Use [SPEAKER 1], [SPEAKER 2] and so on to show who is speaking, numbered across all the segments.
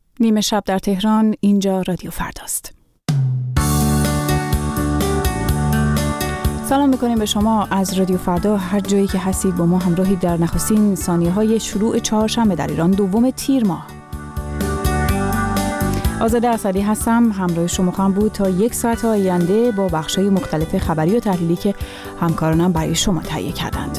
[SPEAKER 1] نیمه شب در تهران، اینجا رادیو فرداست. سلام میکنیم به شما از رادیو فردا. هر جایی که هستید با ما همراهید در نخستین ثانیه‌های شروع چهارشنبه در ایران، دوم تیر ماه. آزاده اسدی هستم، همراه شما خواهم بود تا 1 ساعت آینده با بخش‌های مختلف خبری و تحلیلی که همکارانم برای شما تهیه کردند.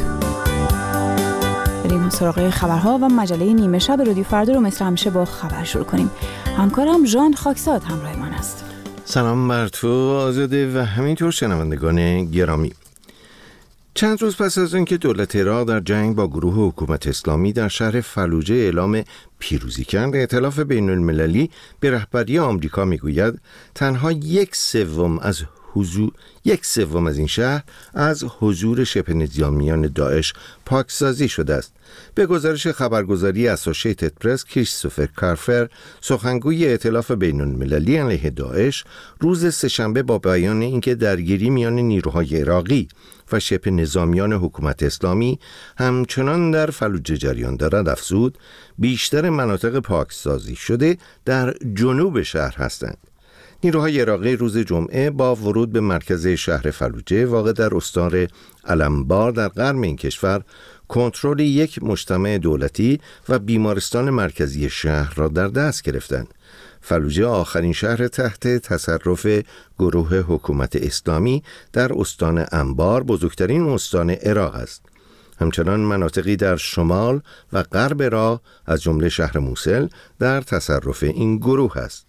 [SPEAKER 1] بریم سراغ خبرها و مجله نیمه شب رادیو فردا رو مثل همیشه با خبر شروع کنیم. همکارم ژان خاکزاد همراه من است.
[SPEAKER 2] سلام بر تو آزاده و همینطور شنوندگان گرامی. چند روز پس از اینکه دولت عراق در جنگ با گروه حکومت اسلامی در شهر فلوجه اعلام پیروزی کرد، ائتلاف بین المللی به رهبری آمریکا میگوید تنها 1/3 از این شهر از حضور شبه نظامیان داعش پاکسازی شده است. به گزارش خبرگزاری اسوسییتد پرس، کریستوفر کارفر، سخنگوی ائتلاف بین المللی علیه داعش، روز سه‌شنبه با بیان اینکه درگیری میان نیروهای عراقی و شبه نظامیان حکومت اسلامی همچنان در فلوجه جریان دارد افزود بیشتر مناطق پاکسازی شده در جنوب شهر هستند. نیروهای عراقی روز جمعه با ورود به مرکز شهر فلوجه واقع در استان علمبار در غرب این کشور کنترل یک مجتمع دولتی و بیمارستان مرکزی شهر را در دست گرفتند. فلوجه آخرین شهر تحت تصرف گروه حکومت اسلامی در استان انبار، بزرگترین استان عراق است. همچنان مناطقی در شمال و غرب عراق از جمله شهر موصل در تصرف این گروه است.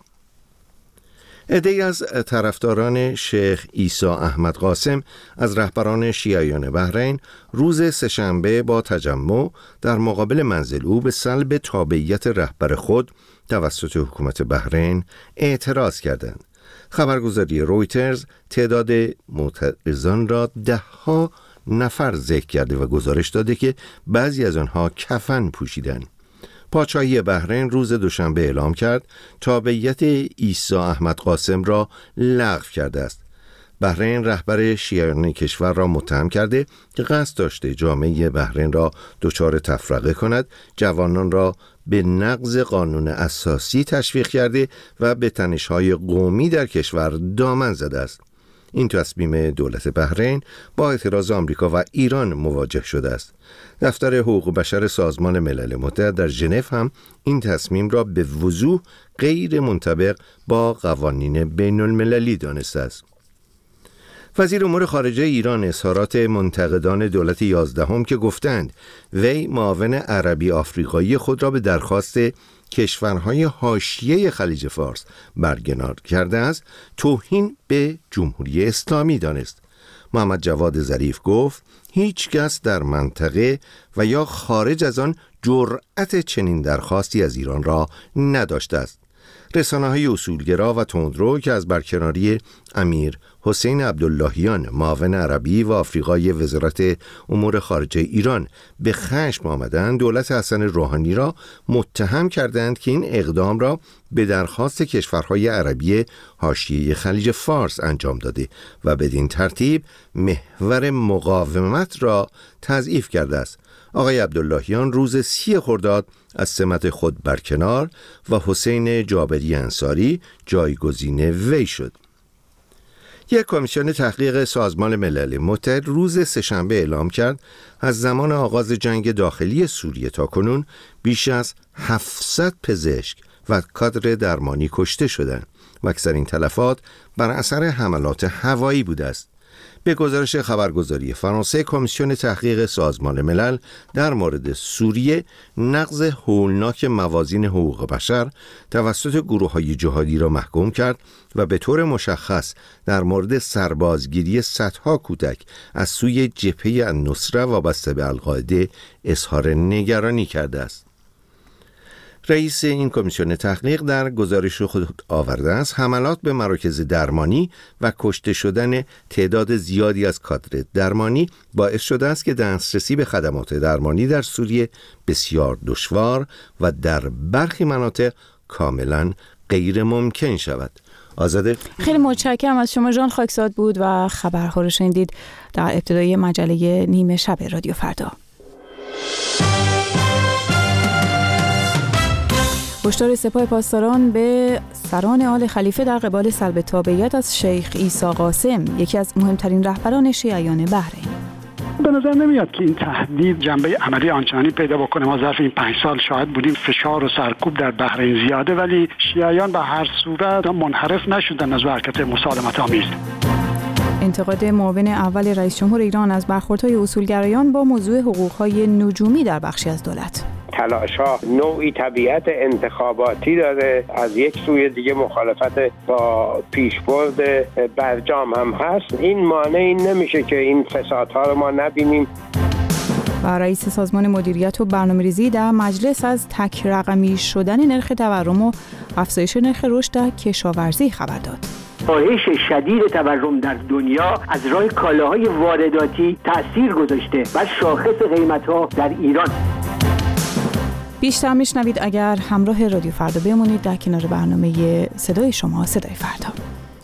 [SPEAKER 2] عده‌ای از طرفداران شیخ عیسی احمد قاسم از رهبران شیعیان بحرین روز سه‌شنبه با تجمع در مقابل منزل او به سلب تابعیت رهبر خود توسط حکومت بحرین اعتراض کردند. خبرگزاری رویترز تعداد معترضان را 10 نفر ذکر کرده و گزارش داده که بعضی از آنها کفن پوشیدند. پادشاهی بحرین روز دوشنبه اعلام کرد تابعیت عیسی احمد قاسم را لغو کرده است. بحرین رهبر شیعیان کشور را متهم کرده که قصد داشته جامعه بحرین را دچار تفرقه کند، جوانان را به نقض قانون اساسی تشویق کرده و به تنش‌های قومی در کشور دامن زده است. این تصمیم دولت بحرین با اعتراض آمریکا و ایران مواجه شده است. دفتر حقوق بشر سازمان ملل متحد در ژنو هم این تصمیم را به وضوح غیر منطبق با قوانین بین المللی دانسته است. وزیر امور خارجه ایران اظهارات منتقدان دولت 11 که گفتند وی معاون عربی آفریقایی خود را به درخواست کشورهای حاشیه خلیج فارس برکنار کرده است، توهین به جمهوری اسلامی دانست. محمد جواد ظریف گفت هیچ کس در منطقه و یا خارج از آن جرأت چنین درخواستی از ایران را نداشته است. رسانه‌های اصولگرا و تندرو که از برکناری امیر حسین عبداللهیان معاون عربی و آفریقای وزارت امور خارجه ایران به خشم آمدند، دولت حسن روحانی را متهم کردند که این اقدام را به درخواست کشورهای عربی حاشیه خلیج فارس انجام داده و بدین ترتیب محور مقاومت را تضعیف کرده است. آقای عبداللهیان روز 30 خرداد از سمت خود برکنار و حسین جابری انصاری جایگزین وی شد. یک کمیسیون تحقیق سازمان ملل متحد روز سه‌شنبه اعلام کرد از زمان آغاز جنگ داخلی سوریه تا کنون بیش از 700 پزشک و کادر درمانی کشته شدند و اکثرین تلفات بر اثر حملات هوایی بوده است. به گزارش خبرگزاری فرانسه، کمیسیون تحقیق سازمان ملل در مورد سوریه نقض هولناک موازین حقوق بشر توسط گروه‌های جهادی را محکوم کرد و به طور مشخص در مورد سربازگیری صدها کودک از سوی جبهه النصره وابسته به القاعده اظهار نگرانی کرده است. رئیس این کمیسیون تحقیق در گزارش خود آورده است حملات به مراکز درمانی و کشته شدن تعداد زیادی از کادر درمانی باعث شده است که دسترسی به خدمات درمانی در سوریه بسیار دشوار و در برخی مناطق کاملا غیر ممکن شود. آزاده،
[SPEAKER 1] خیلی متشکرم از شما. ژان خاکزاد بود و خبرها رو شنیدید در ابتدای مجله نیمه شب رادیو فردا. هشدار سپاه پاسداران به سران آل خلیفه در قبال سلب تابعیت از شیخ عیسی قاسم، یکی از مهمترین رهبران شیعیان بحرین.
[SPEAKER 3] به نظر نمیاد که این تهدید جنبه عملی آنچنانی پیدا بکنه. ما ظرف این 5 سال شاهد بودیم فشار و سرکوب در بحرین زیاده، ولی شیعیان به هر صورت منحرف نشدن از حرکت مسالمت آمیز.
[SPEAKER 1] انتقاد معاون اول رئیس جمهور ایران از برخوردهای اصولگرایان با موضوع حقوق‌های نجومی در بخشی از دولت.
[SPEAKER 4] تلاش‌ها نوعی طبیعت انتخاباتی داره، از یک سوی دیگه مخالفت با پیشبرد برجام هم هست. این مانعی نمیشه که این فسادها رو ما نبینیم.
[SPEAKER 1] و رئیس سازمان مدیریت و برنامه‌ریزی در مجلس از تک رقمی شدن نرخ تورم و افزایش نرخ رشد در کشاورزی خبر داد.
[SPEAKER 5] کاهش شدید تورم در دنیا از راه کالاهای وارداتی تأثیر گذاشته و شاخص قیمت‌ها در ایران.
[SPEAKER 1] بیشتر میشنوید اگر همراه رادیو فردا بمونید در کنار برنامه صدای شما، صدای فردا.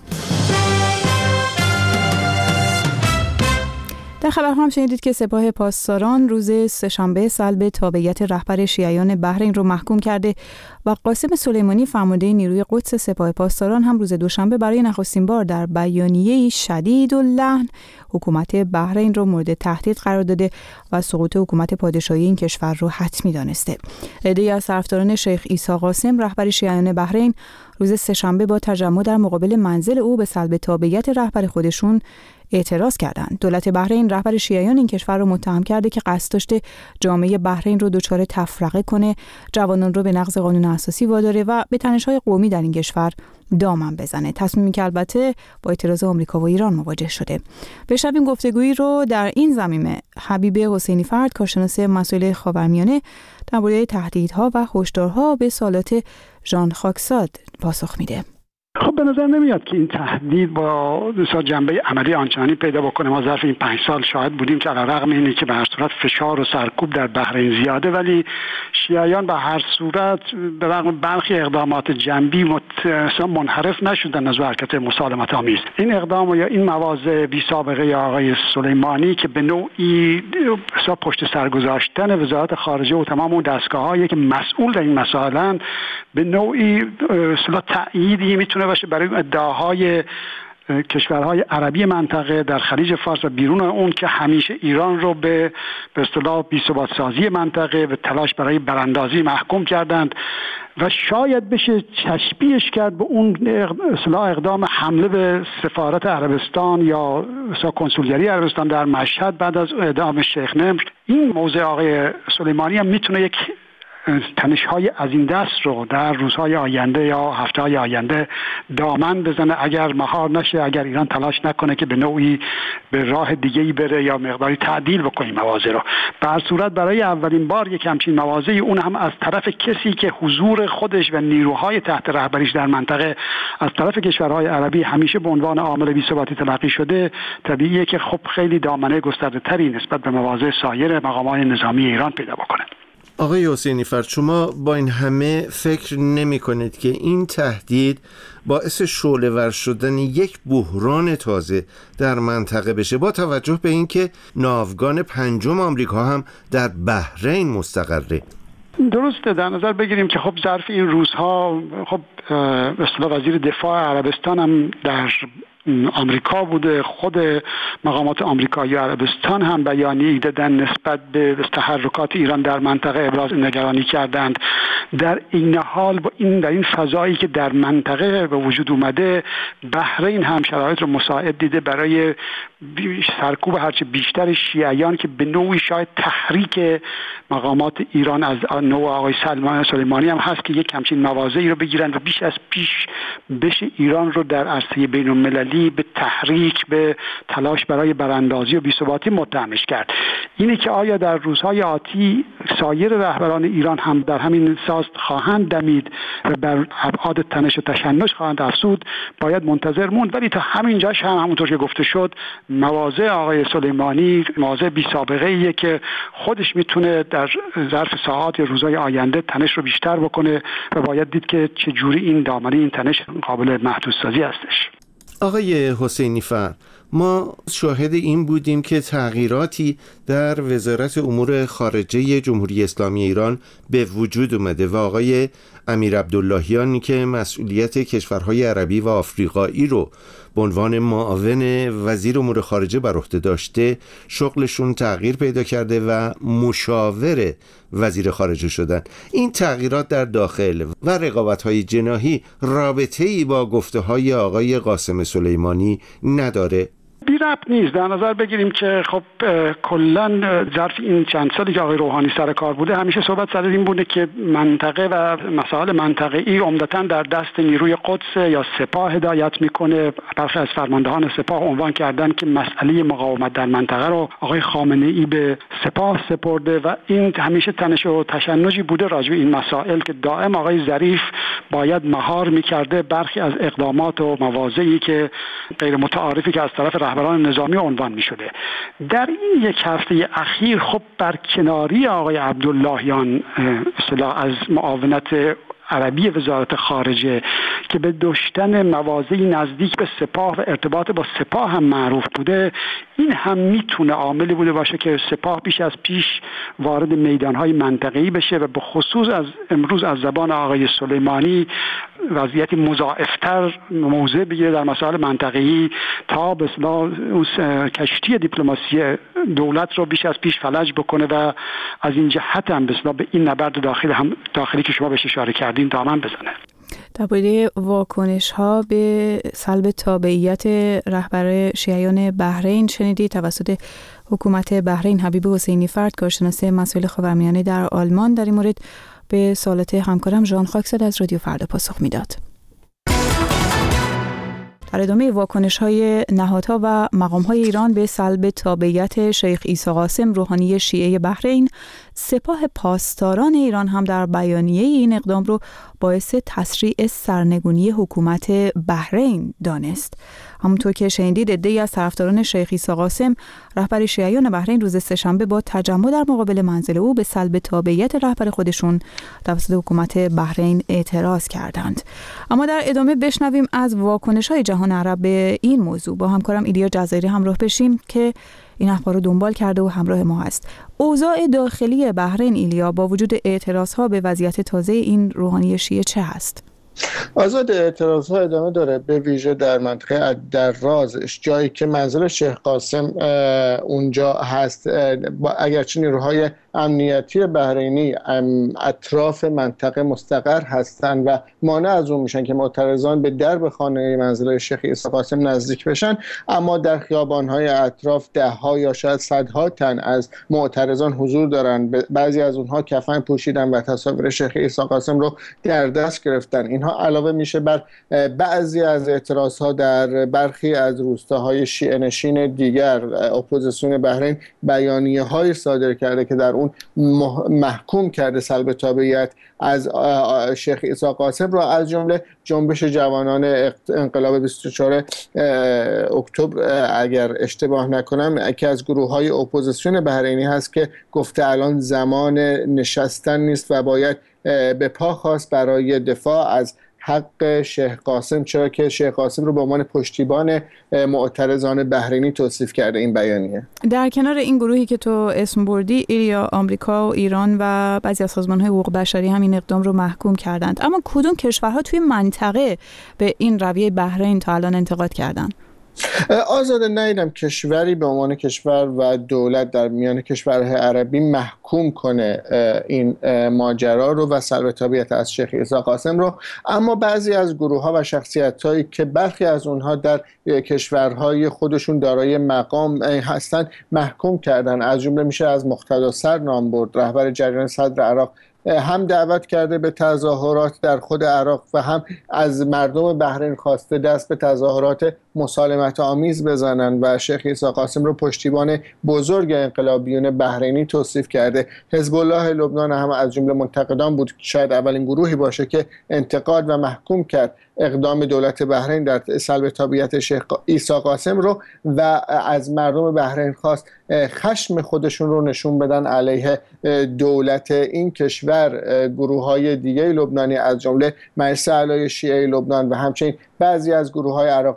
[SPEAKER 1] در خبر هم شنیدید که سپاه پاسداران روز سه‌شنبه سلب تابعیت رهبر شیعیان بحرین رو محکوم کرده و قاسم سلیمانی فرمانده نیروی قدس سپاه پاسداران هم روز دوشنبه برای نخستین بار در بیانیه‌ای شدید اللحن حکومت بحرین رو مورد تهدید قرار داده و سقوط حکومت پادشاهی این کشور رو حتمی دانسته. عده‌ای از طرفداران شیخ عیسی قاسم رهبر شیعیان بحرین روز سه‌شنبه با تجمع در مقابل منزل او به سلب تابعیت رهبر خودشون اعتراض کردند. دولت بحرین رهبر شیعیان این کشور رو متهم کرده که قصد داشته جامعه بحرین رو دچار تفرقه کنه، جوانان رو به نقض قانون اساسی واداره و به تنش‌های قومی در این کشور دامن بزنه. تصمیمی که البته با اعتراض آمریکا و ایران مواجه شده. بشنویم گفتگویی رو در این زمینه حبیب حسینی فرد، کارشناس مسائل خاورمیانه، درباره تهدیدها و هشدارها به سالات ژان خاکساد پاسخ میده.
[SPEAKER 3] خب به نظر نمیاد که این تهدید با جنبه عملی آنچنانی پیدا بکنه. ما ظرف این 5 سال شاهد بودیم که علیرغم اینه که به هر صورت فشار و سرکوب در بحرین زیاده، ولی شیعیان به هر صورت به رغم برخی اقدامات جنبی منحرف نشدن از حرکت مسالمت آمیز. این اقدام یا این مواضع بی سابقه آقای سلیمانی که به نوعی پشت سر گذاشتن وزارت خارجه و تمام اون دستگاه‌هایی که مسئول در این مسائل به نوعی تأییدی میتونه باشه برای ادعاهای کشورهای عربی منطقه در خلیج فارس و بیرون اون که همیشه ایران رو به اصطلاح بی‌ثبات سازی منطقه و تلاش برای براندازی محکوم کردند و شاید بشه تشبیهش کرد به اون اقدام حمله به سفارت عربستان یا کنسولگری عربستان در مشهد بعد از اعدام شیخ نمر. این موضوع آقای سلیمانی هم میتونه یک تنش‌های از این دست رو در روزهای آینده یا هفته‌های آینده دامن بزنه اگر مهار نشه، اگر ایران تلاش نکنه که به نوعی به راه دیگه‌ای بره یا مقداری تعدیل بکنه مواضع رو. به هر صورت برای اولین بار یک همچین مواضعی، اون هم از طرف کسی که حضور خودش و نیروهای تحت رهبریش در منطقه از طرف کشورهای عربی همیشه به عنوان عامل بی‌ثباتی تلقی شده، طبیعیه که خب خیلی دامنه گسترده‌تری نسبت به مواضع سایر مقامات نظامی ایران پیدا بکنه.
[SPEAKER 2] آقای حسینی فرد، شما با این همه فکر نمی کنید که این تهدید باعث شعله‌ور شدن یک بحران تازه در منطقه بشه، با توجه به اینکه ناوگان 5 آمریکا هم در بحرین مستقره؟
[SPEAKER 3] درسته، در نظر بگیریم که خب ظرف این روزها خب به اصطلاح وزیر دفاع عربستان هم در آمریکا بوده، خود مقامات آمریکایی و عربستان هم بیانیه‌ای دادن نسبت به تحرکات ایران در منطقه ابراز نگرانی کردند. در این حال با این در این فضایی که در منطقه به وجود اومده، بحرین هم شرایط رو مساعد دیده برای سرکوب هرچه بیشتر شیعیان که به نوعی شاید تحریک مقامات ایران از نوع آقای سلیمانی هم هست که یک همچین مواضعی رو بگیرن و بیش از پیش بشه ایران رو در عرصه بین‌المللی به تحریک، به تلاش برای براندازی و بی‌ثباتی متهمش کرد. اینه که آیا در روزهای آتی سایر رهبران ایران هم در همین ساز خواهند دمید و بر ابعاد تنش و تشنج خواهند افزود، باید منتظر موند. ولی تا همین جاش هم همونطور که گفته شد، مواضع آقای سلیمانی مواضع بی سابقه ایه که خودش میتونه در ظرف ساعات یا روزهای آینده تنش رو بیشتر بکنه و باید دید که چجوری این دامنه این تنش قابل محدودسازی هستش.
[SPEAKER 2] آقای حسینی فر، ما شاهد این بودیم که تغییراتی در وزارت امور خارجه جمهوری اسلامی ایران به وجود اومده و آقای امیر عبداللهیانی که مسئولیت کشورهای عربی و آفریقایی رو به عنوان معاون وزیر امور خارجه بر عهده داشته، شغلشون تغییر پیدا کرده و مشاور وزیر خارجه شدن. این تغییرات در داخل و رقابت‌های جناحی رابطه‌ای با گفته‌های آقای قاسم سلیمانی نداره؟
[SPEAKER 3] بی ربط نیست. در نظر بگیریم که خب کلا ظرف این چند سالی که آقای روحانی سر کار بوده همیشه صحبت سر این بوده که منطقه و مسائل منطقه‌ای عمدتاً در دست نیروی قدس یا سپاه هدایت میکنه. برخی از فرماندهان سپاه عنوان کردن که مسئله مقاومت در منطقه رو آقای خامنه‌ای به سپاه سپرده و این همیشه تنش و تشنجی بوده راجع به این مسائل که دائم آقای ظریف باید مهار میکرده برخی از اقدامات و مواضعی که غیر متعارفی که از طرف رهبران نظامی عنوان می شده. در این یک هفته اخیر خب برکناری آقای عبداللهیان اصطلاح از معاونت عربی وزارت خارجه که به داشتن مواضعی نزدیک به سپاه و ارتباط با سپاه هم معروف بوده، این هم میتونه عاملی بوده باشه که سپاه بیش از پیش وارد میدانهای منطقه‌ای بشه و به خصوص از امروز از زبان آقای سلیمانی وضعیتی مضاعفتر موضع بگیره در مسائل منطقه‌ای تا به اصطلاح کشتی دیپلماسی دولت رو بیش از پیش فلج بکنه و از این جهت هم به اصطلاح به این نبرد داخلی که شما بهش اشاره کردین دامن بزنه.
[SPEAKER 1] درباره واکنش‌ها به سلب تابعیت رهبر شیعیان بحرین شنیدید. توسط حکومت بحرین حبیب حسینی فرد، کارشناس مسائل خاورمیانه در آلمان، در این مورد به سوالات همکارم ژان خاکزاده از رادیو فردا پاسخ میداد. در ادامه واکنش‌های نهادها و مقام‌های ایران به سلب تابعیت شیخ عیسی قاسم روحانی شیعه بحرین، سپاه پاسداران ایران هم در بیانیه این اقدام رو باعث تسریع سرنگونی حکومت بحرین دانست. همونطور که شنیدید، عده‌ای از طرفداران شیخ عیسی قاسم رهبر شیعیان بحرین روز سه‌شنبه با تجمع در مقابل منزل او به سلب تابعیت رهبر خودشون توسط حکومت بحرین اعتراض کردند. اما در ادامه بشنویم از واکنش‌های جهان عرب به این موضوع. با همکارم ایلیا جزایری همراه بشیم که این اخبار رو دنبال کرده و همراه ما هست. اوضاع داخلی بحرین، ایلیا، با وجود اعتراض‌ها به وضعیت تازه این روحانی شیعه چه هست؟
[SPEAKER 6] آزاد اعتراض‌ها ادامه داره، به ویژه در منطقه دراز، جایی که منزل شیخ قاسم اونجا هست. اگرچه نیروهای امنیتی بحرینی اطراف منطقه مستقر هستند و مانع از اون میشن که معترضان به درب خانه منزل شیخ عیسی قاسم نزدیک بشن، اما در خیابان‌های اطراف ده‌ها یا شاید صدها تن از معترضان حضور دارن. بعضی از اونها کفن پوشیدن و تصاویر شیخ عیسی قاسم رو در دست گرفتن. اینها علاوه میشه بر بعضی از اعتراضها در برخی از روستاهای شیعه نشین دیگر. اپوزیسیون بحرین بیانیه‌های صادر کرده که در اون محکوم کرده سلب تابعیت از شیخ عیسی قاسم را، از جمله جنبش جوانان انقلاب 24 اکتبر اگر اشتباه نکنم که از گروه‌های اپوزیسیون بحرینی هست که گفته الان زمان نشستن نیست و باید به پا خواست برای دفاع از حق شیخ قاسم، چرا که شیخ قاسم رو به عنوان پشتیبان معترضان بحرینی توصیف کرده این بیانیه.
[SPEAKER 1] در کنار این گروهی که تو اسم بردی، ایریا، آمریکا و ایران و بعضی از سازمان‌های حقوق بشری هم این اقدام رو محکوم کردند. اما کدوم کشورها توی منطقه به این رویه بحرین تا الان انتقاد کردند؟
[SPEAKER 6] آزاده ندیدم کشوری به عنوان کشور و دولت در میان کشورهای عربی محکوم کنه این ماجرا رو و سلب تابعیت از شیخ عیسی قاسم رو، اما بعضی از گروه‌ها و شخصیت‌هایی که برخی از اونها در کشورهای خودشون دارای مقام هستن محکوم کردن. از جمله میشه از مقتدا سر نام برد، رهبر جریان صدر عراق. هم دعوت کرده به تظاهرات در خود عراق و هم از مردم بحرین خواسته دست به تظاهرات مسالمت آمیز بزنن و شیخ عیسی قاسم رو پشتیبان بزرگ انقلابیون بحرینی توصیف کرده. حزب الله لبنان هم از جمله منتقدان بود، شاید اولین گروهی باشه که انتقاد و محکوم کرد اقدام دولت بحرین در سلب تابعیت شیخ عیسی قاسم رو و از مردم بحرین خواست خشم خودشون رو نشون بدن علیه دولت این کشور. گروه‌های دیگه لبنانی از جمله مجلس اعلای شیعه لبنان و همچنین بعضی از گروه‌های عراقی از جمله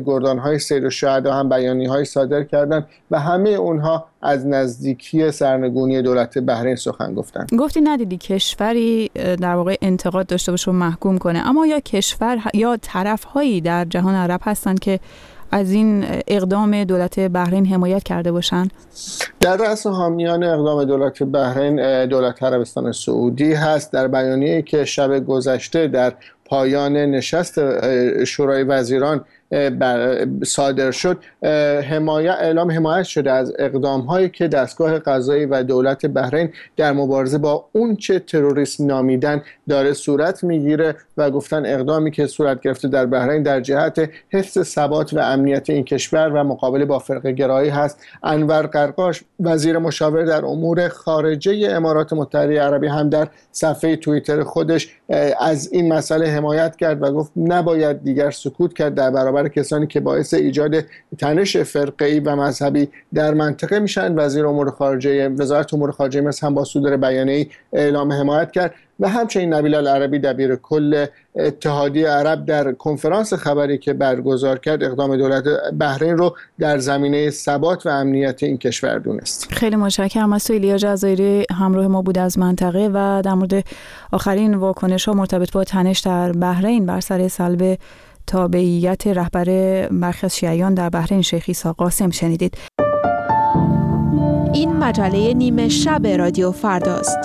[SPEAKER 6] گردان‌های سید الشهدا هم بیانیه‌های صادر کردند و همه اونها از نزدیکی سرنگونی دولت بحرین سخن گفتند.
[SPEAKER 1] گفتی ندیدی کشوری در واقع انتقاد داشته باشه و محکوم کنه، اما یا کشور یا طرف‌هایی در جهان عرب هستند که از این اقدام دولت بحرین حمایت کرده باشن؟
[SPEAKER 6] در رأس حامیان اقدام دولت بحرین دولت عربستان سعودی هست. در بیانیه‌ای که شب گذشته در پایان نشست شورای وزیران صادر شد، اعلام حمایت شده از اقدام‌هایی که دستگاه قضایی و دولت بحرین در مبارزه با اونچه تروریسم نامیدن داره صورت میگیره و گفتن اقدامی که صورت گرفته در بحرین در جهت حفظ ثبات و امنیت این کشور و مقابله با فرقه‌گرایی هست. انور قرقاش وزیر مشاور در امور خارجه امارات متحده عربی هم در صفحه توییتر خودش از این مسئله حمایت کرد و گفت نباید دیگر سکوت کرد در برابر کسانی که باعث ایجاد تنش فرقه‌ای و مذهبی در منطقه میشن. وزارت امور خارجه مصر هم با صدور بیانیه‌ای اعلام حمایت کرد و همچنین نبیل العربی دبیر کل اتحادیه عرب در کنفرانس خبری که برگزار کرد اقدام دولت بحرین رو در زمینه ثبات و امنیت این کشور دونست.
[SPEAKER 1] خیلی متشکرم از تو ایلیا جزایری، همراه ما بود از منطقه و در مورد آخرین واکنش‌ها مرتبط با تنش در بحرین بر سر سلب تابعیت رهبر برخی از شیعیان در بحرین شیخ عیسی قاسم شنیدید.
[SPEAKER 7] این مجله نیمه شب رادیو فرداست.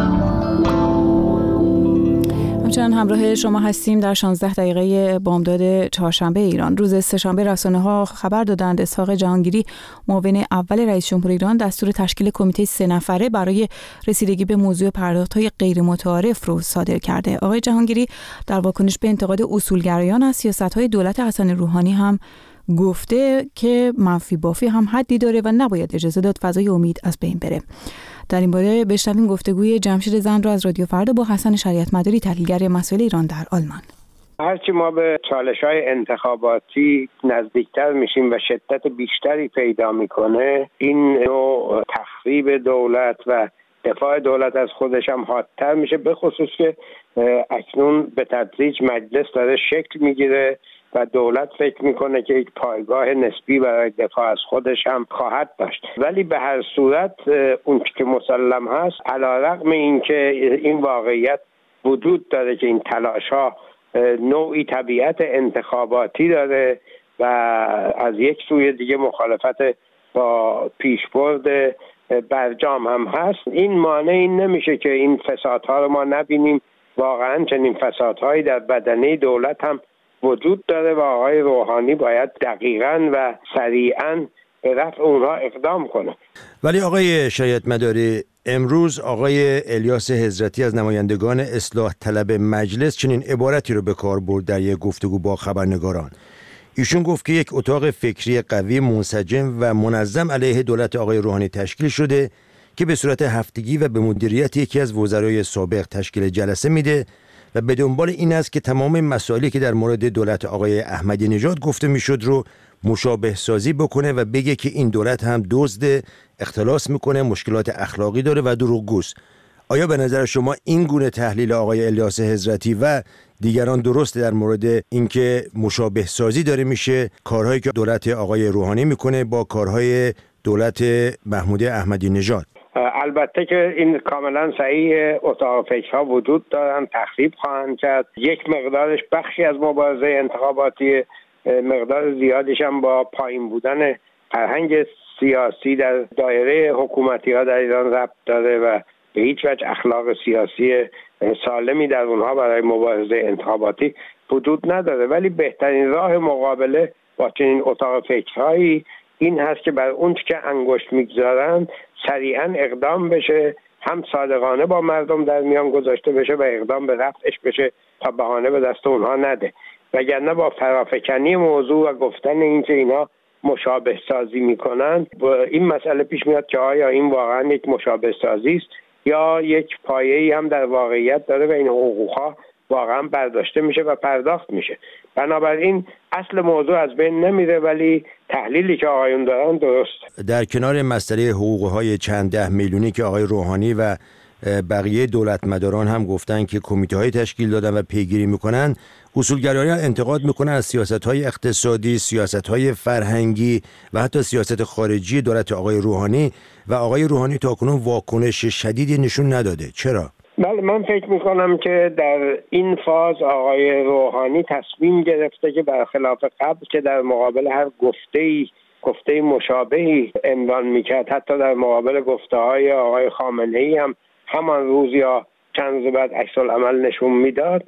[SPEAKER 1] همچنان همراه شما هستیم در 16 دقیقه بامداد چهارشنبه ایران. روز سه‌شنبه رسانه‌ها خبر دادند اسحاق جهانگیری معاون اول رئیس جمهور ایران دستور تشکیل کمیته 3 نفره برای رسیدگی به موضوع پرداخت‌های غیر متعارف رو صادر کرده. آقای جهانگیری در واکنش به انتقاد اصولگرایان از سیاست‌های دولت حسن روحانی هم گفته که منفی بافی هم حدی داره و نباید اجازه داد فضای امید از بین بره. در این باره بشنویم گفتگوی جمشید زند را از رادیو فردا با حسن شریعت مداری تحلیلگر مسائل ایران در آلمان.
[SPEAKER 4] هرچی ما به چالش‌های انتخاباتی نزدیکتر میشیم و شدت بیشتری پیدا میکنه، این نوع تخریب دولت و دفاع دولت از خودش هم حادتر میشه، به خصوص که اکنون به تدریج مجلس داره شکل میگیره و دولت فکر میکنه که یک پایگاه نسبی برای دفاع از خودش هم خواهد داشت. ولی به هر صورت اون که مسلم هست، علیرغم اینکه این واقعیت وجود داره که این تلاش‌ها نوعی طبیعت انتخاباتی داره و از یک سوی دیگه مخالفت با پیشبرد برجام هم هست، این مانعی نمیشه که این فسادها رو ما نبینیم. واقعا چنین فسادهایی در بدنه دولت هم وجود داره و آقای روحانی باید دقیقاً و سریعاً به رفع اونها اقدام کنه.
[SPEAKER 8] ولی آقای شریعت مداری، امروز آقای الیاس حضرتی از نمایندگان اصلاح طلب مجلس چنین عبارتی رو به کار برد در یک گفتگو با خبرنگاران. ایشون گفت که یک اتاق فکری قوی منسجم و منظم علیه دولت آقای روحانی تشکیل شده که به صورت هفتگی و به مدیریت یکی از وزرای سابق تشکیل جلسه میده و به دنبال این است که تمام مسائلی که در مورد دولت آقای احمدی نژاد گفته میشد رو مشابه سازی بکنه و بگه که این دولت هم دزد، اختلاس میکنه، مشکلات اخلاقی داره و دروغگوست. آیا به نظر شما این گونه تحلیل آقای الیاس حضرتی و دیگران درسته در مورد اینکه مشابه سازی داره میشه کارهایی که دولت آقای روحانی میکنه با کارهای دولت محمود احمدی نژاد؟
[SPEAKER 4] البته که این کاملا صحیح، اتاق فکرها وجود دارن، تخریب خواهند کرد. یک مقدارش بخشی از مبارزه انتخاباتی، مقدار زیادیش هم با پایین بودن فرهنگ سیاسی در دایره حکومتی ها در ایران ربط داره و به هیچ وجه اخلاق سیاسی سالمی در اونها برای مبارزه انتخاباتی وجود نداره. ولی بهترین راه مقابله با چنین اتاق فکرهایی این هست که بر اون که انگشت میگذارن سریعا اقدام بشه، هم صادقانه با مردم در میان گذاشته بشه و اقدام به رفعش بشه تا بهانه به دست اونها نده. وگرنه با فرافکنی موضوع و گفتن اینکه اینا مشابه سازی میکنن، این مسئله پیش میاد که آیا این واقعا یک مشابه سازی است یا یک پایه‌ای هم در واقعیت داره و این حقوقها واقعا برداشته میشه و پرداخت میشه. بنابراین اصل موضوع از بین نمیره، ولی تحلیلی که آقایون دارن درست.
[SPEAKER 8] در کنار مسئله حقوقهای چند ده میلیونی که آقای روحانی و بقیه دولتمداران هم گفتن که کمیته‌های تشکیل دادن و پیگیری میکنن. اصولگرایان انتقاد میکنن از سیاست‌های اقتصادی، سیاست‌های فرهنگی و حتی سیاست خارجی دولت آقای روحانی و آقای روحانی تاکنون واکنش شدیدی نشون نداده. چرا؟
[SPEAKER 4] بله، من فکر میکنم که در این فاز آقای روحانی تصمیم گرفته که برخلاف قبل که در مقابل هر گفته مشابهی عنوان میکرد، حتی در مقابل گفته‌های آقای خامنه‌ای هم همان روز یا چند روز بعد عکس العمل نشون میداد،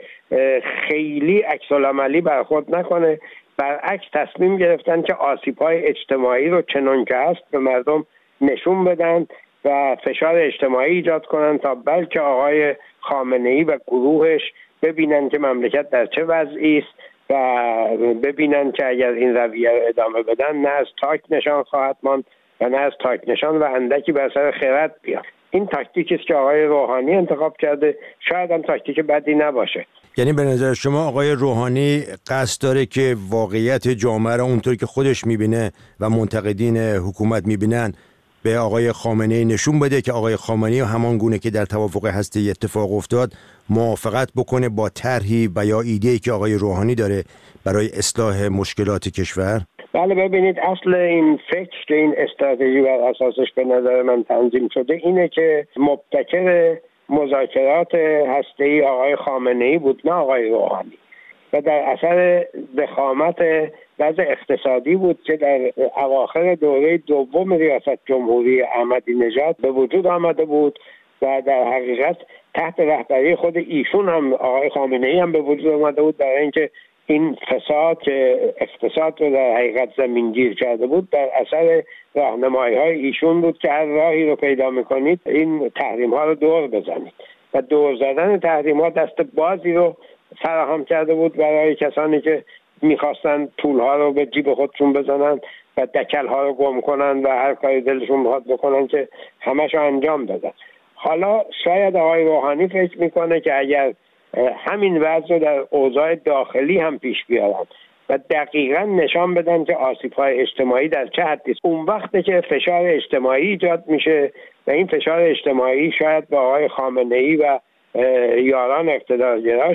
[SPEAKER 4] خیلی عکس العملی برخورد نکنه. برعکس تصمیم گرفتن که آسیب‌های اجتماعی رو چنان که هست به مردم نشون بدن و فشار اجتماعی ایجاد کنن تا بلکه آقای خامنه‌ای و گروهش ببینن که مملکت در چه وضعی است و ببینن که اگر این رویه رو ادامه بدن نه از تاک نشان خواهد ماند و نه از تاک نشان و اندکی بر سر خرد بیاد. این تاکتیکی است که آقای روحانی انتخاب کرده، شاید هم تاکتیک بدی نباشه.
[SPEAKER 8] یعنی به نظر شما آقای روحانی قصد داره که واقعیت جامعه را اونطور که خودش میبینه و منتقدین حکومت میبینن به آقای خامنه‌ای نشون بده که آقای خامنه‌ای همان گونه که در توافق هسته‌ای اتفاق افتاد موافقت بکنه با طرحی و یا ایده‌ای که آقای روحانی داره برای اصلاح مشکلات کشور؟
[SPEAKER 4] بله، ببینید اصل این فکر که این استراتژی بر اساسش به نظر من تنظیم شده اینه که مبتکر مذاکرات هسته‌ای آقای خامنه‌ای بود نه آقای روحانی و در اثر ضخامت وضع اقتصادی بود که در اواخر دوره دوم ریاست جمهوری احمدی نژاد به وجود آمده بود و در حقیقت تحت رهبری خود ایشون هم آقای خامنه‌ای هم به وجود آمده بود، برای اینکه این فساد که اقتصاد رو در حقیقت زمینگیر کرده بود در اثر راهنمایی‌های ایشون بود که هر راهی رو پیدا می‌کنید این تحریم‌ها رو دور بزنید و دور زدن تحریم‌ها دست بازی رو فراهم کرده بود برای کسانی که میخواستن پولها رو به جیب خودشون بزنن و دکل‌ها رو گم کنن و هر کاری دلشون بخواد بکنن که همش انجام بدن. حالا شاید آقای روحانی فکر میکنه که اگر همین وضع رو در اوضاع داخلی هم پیش بیارن و دقیقاً نشان بدن که آسیب‌های اجتماعی در چه حدی است، اون وقته که فشار اجتماعی ایجاد میشه و این فشار اجتماعی شاید به آقای خامنه‌ای و یاران اقتدارگراش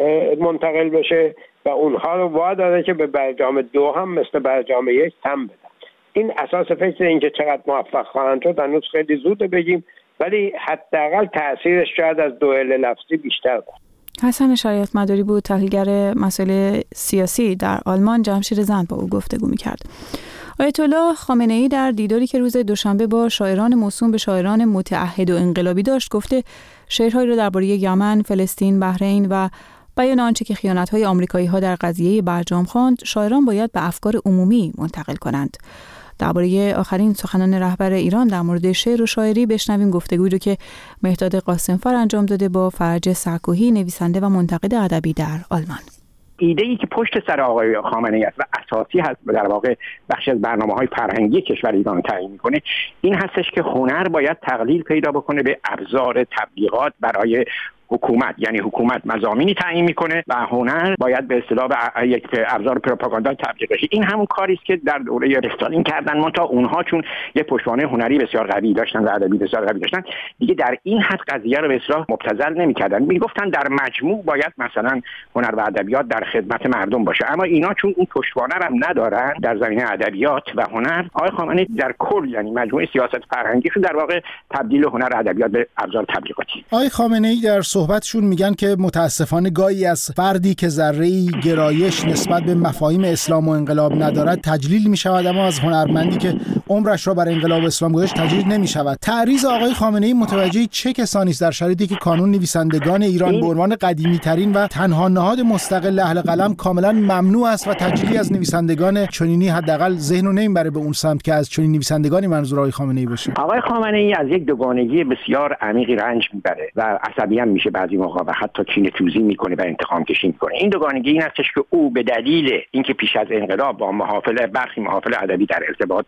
[SPEAKER 4] منتقل بشه و اونها رو واداره که به برجام 2 هم مثل برجام 1 تم بدن. این اساس فکر این که چقدر موفق خواهند شد هنوز خیلی زوده بگیم، ولی حداقل تأثیرش شاید از دوئل لفظی بیشتر بود.
[SPEAKER 1] حسن شریعت مداری بود، تحلیلگر مسائل سیاسی در آلمان. جمشید زند با او گفتگو می‌کرد. آیت الله خامنه‌ای در دیداری که روز دوشنبه با شاعران موسوم به شاعران متعهد و انقلابی داشت گفته شعرهایی را درباره یمن، فلسطین، بحرین و بیان آنچه که خیانت‌های آمریکایی‌ها در قضیه برجام خواند شاعران باید به افکار عمومی منتقل کنند. درباره آخرین سخنان رهبر ایران در مورد شعر و شاعری بشنویم گفتگویی رو که مهرداد قاسمفر انجام داده با فرج سرکوهی، نویسنده و منتقد ادبی در آلمان.
[SPEAKER 9] ایده‌ای که پشت سر آقای خامنه‌ای است و اساسی هست و در واقع بخشی از برنامه‌های فرهنگی کشور ایران تعیین می‌کنه این هستش که هنر باید تقلیل پیدا بکنه به ابزار تبلیغات برای حکومت، یعنی حکومت مضامینی تعیین میکنه و هنر باید به اصطلاح یک ابزار پروپاگاندا تبلیغ بشه. این همون کاری است که در دوره استالین کردن، منتها اونها چون یه پشتوانه هنری بسیار قوی داشتن و ادبی بسیار قوی داشتن دیگه در این حد قضیه رو به اصطلاح مبتذل نمی‌کردن، میگفتن در مجموع باید مثلا هنر و ادبیات در خدمت مردم باشه. اما اینا چون اون پشتوانه رو ندارن در زمینه ادبیات و هنر، آقای خامنه‌ای در کل یعنی مجموعه سیاست فرهنگیشون در واقع تبدیل هنر و ادبیات به ابزار تبلیغاتی.
[SPEAKER 10] آقای خامنه‌ای در صحبتشون میگن که متاسفانه گاهی از فردی که ذره‌ای گرایش نسبت به مفاهیم اسلام و انقلاب ندارد تجلیل میشود، اما از هنرمندی که عمرش را بر انقلاب اسلام گذاشت تجلیل نمیشود. تعریض آقای خامنه‌ای متوجه چه کسانی است در شرایطی که کانون نویسندگان ایران به عنوان قدیمی ترین و تنها نهاد مستقل اهل قلم کاملا ممنوع است و تجلیلی از نویسندگان چنینی حداقل ذهن رو نمیبره به اون سمت که از چنین نویسندگانی منظور آقای خامنه‌ای باشه؟
[SPEAKER 9] آقای خامنه‌ای از یک دوگانگی بسیار عمیقی رنج میبره و عصبی هم میشه بعضی موقع و حتی کینه‌توزی میکنه و انتقام کشی میکنه. این دوگانگی این هستش که او به دلیل اینکه پیش از انقلاب با برخی محافل ادبی در ارتباط بود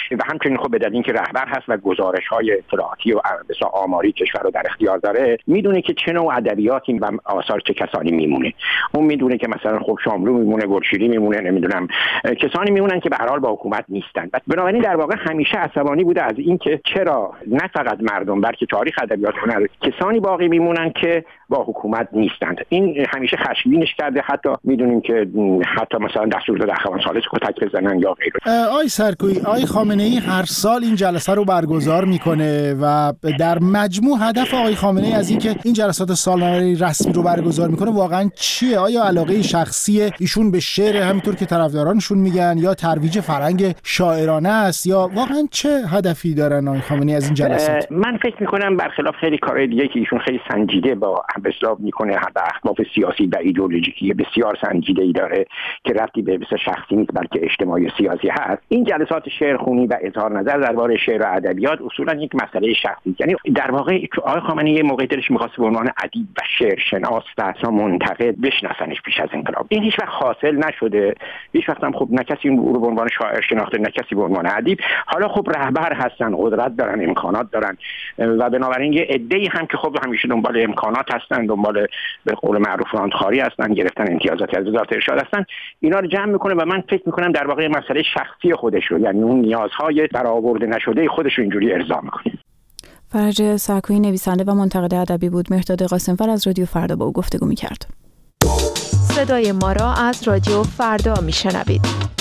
[SPEAKER 9] و همچنین خب به دلیل اینکه رهبر هست و گزارش‌های اطلاعاتی و آماری کشور رو در اختیار داره، میدونه که چه نوع ادبیاتی و آثار چه کسانی میمونه. اون میدونه که مثلا خب شاملو میمونه، گلشیری میمونه، نمیدونم کسانی میمونن که به هر حال با حکومت نیستن. بنابراین در واقع همیشه عصبانی بوده از اینکه چرا نه فقط مردم بلکه تاریخ ادبیات هنر کسانی باقی میمونن که با حکومت نیستند. این همیشه خشمگینش کرده. حتی میدونیم که حتی مثلا دستور داده اخوان ثالث کتک بزنن یا غیره.
[SPEAKER 10] آقای سرکویی، آقای خامنه‌ای هر سال این جلسه رو برگزار میکنه و در مجموع هدف آقای خامنه‌ای از اینکه این جلسات سالانه رسمی رو برگزار میکنه واقعا چیه؟ آیا علاقه شخصی ایشون به شعر همینطور که طرفدارانشون میگن، یا ترویج فرهنگ شاعرانه است، یا واقعا چه هدفی دارن آقای خامنه‌ای از این جلسات؟
[SPEAKER 9] من فکر میکنم برخلاف خیلی کارهای دیگه که ایشون خیلی سنجیده با اصلاح میکنه، حتی اهداف سیاسی و ایدئولوژیکی بسیار سنجیده‌ای داره که ربطی به شخصی نیست بلکه اجتماعی و سیاسی هست. این جلسات شعرخوانی و اظهار نظر درباره شعر و ادبیات اصولا یک مسئله شخصی، یعنی در واقع آقای خامنه‌ای موقعی دلش می‌خواست به عنوان ادیب و شعرشناس و منتقد بشناسنش پیش از انقلاب. این هیچ وقت حاصل نشده. هیچ وقت هم خب نه کسی اون رو به عنوان شاعر شناخته، نه کسی به عنوان ادیب. حالا خب رهبر هستن، قدرت دارن، امکانات دارن و بنابراین یه عده‌ای هم که خب همیشه دنبال امکانات هستن، دنبال به قول معروف راندخواری هستن، گرفتن امتیازاتی از وزارت ارشاد هستن، اینا رو جمع میکنه و من فکر میکنم در واقع مسئله شخصی خودش رو، یعنی اون نیازهای برآورده نشده خودش رو اینجوری ارضا میکنه.
[SPEAKER 1] فرج سرکویی نویسنده و منتقد ادبی بود. مهرداد قاسمفر از رادیو فردا با او گفتگو میکرد.
[SPEAKER 7] صدای ما را از رادیو فردا میشنوید.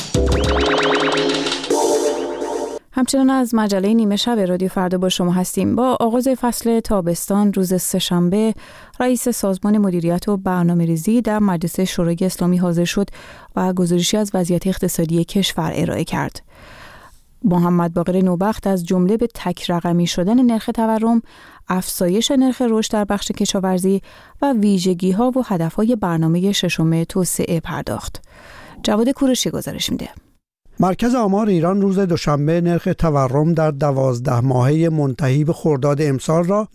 [SPEAKER 1] همچنان از مجله نیمه شب رادیو فردا با شما هستیم. با آغاز فصل تابستان روز سه‌شنبه رئیس سازمان مدیریت و برنامه‌ریزی در مجلس شورای اسلامی حاضر شد و گزارشی از وضعیت اقتصادی کشور ارائه کرد. محمد باقر نوبخت از جمله به تک رقمی شدن نرخ تورم، افزایش نرخ رشد در بخش کشاورزی و ویژگی‌ها و هدف‌های برنامه ششم توسعه پرداخت. جواد کوروشی گزارش میده.
[SPEAKER 11] مرکز آمار ایران روز دوشنبه نرخ تورم در 12 ماهه منتهی به خرداد امسال را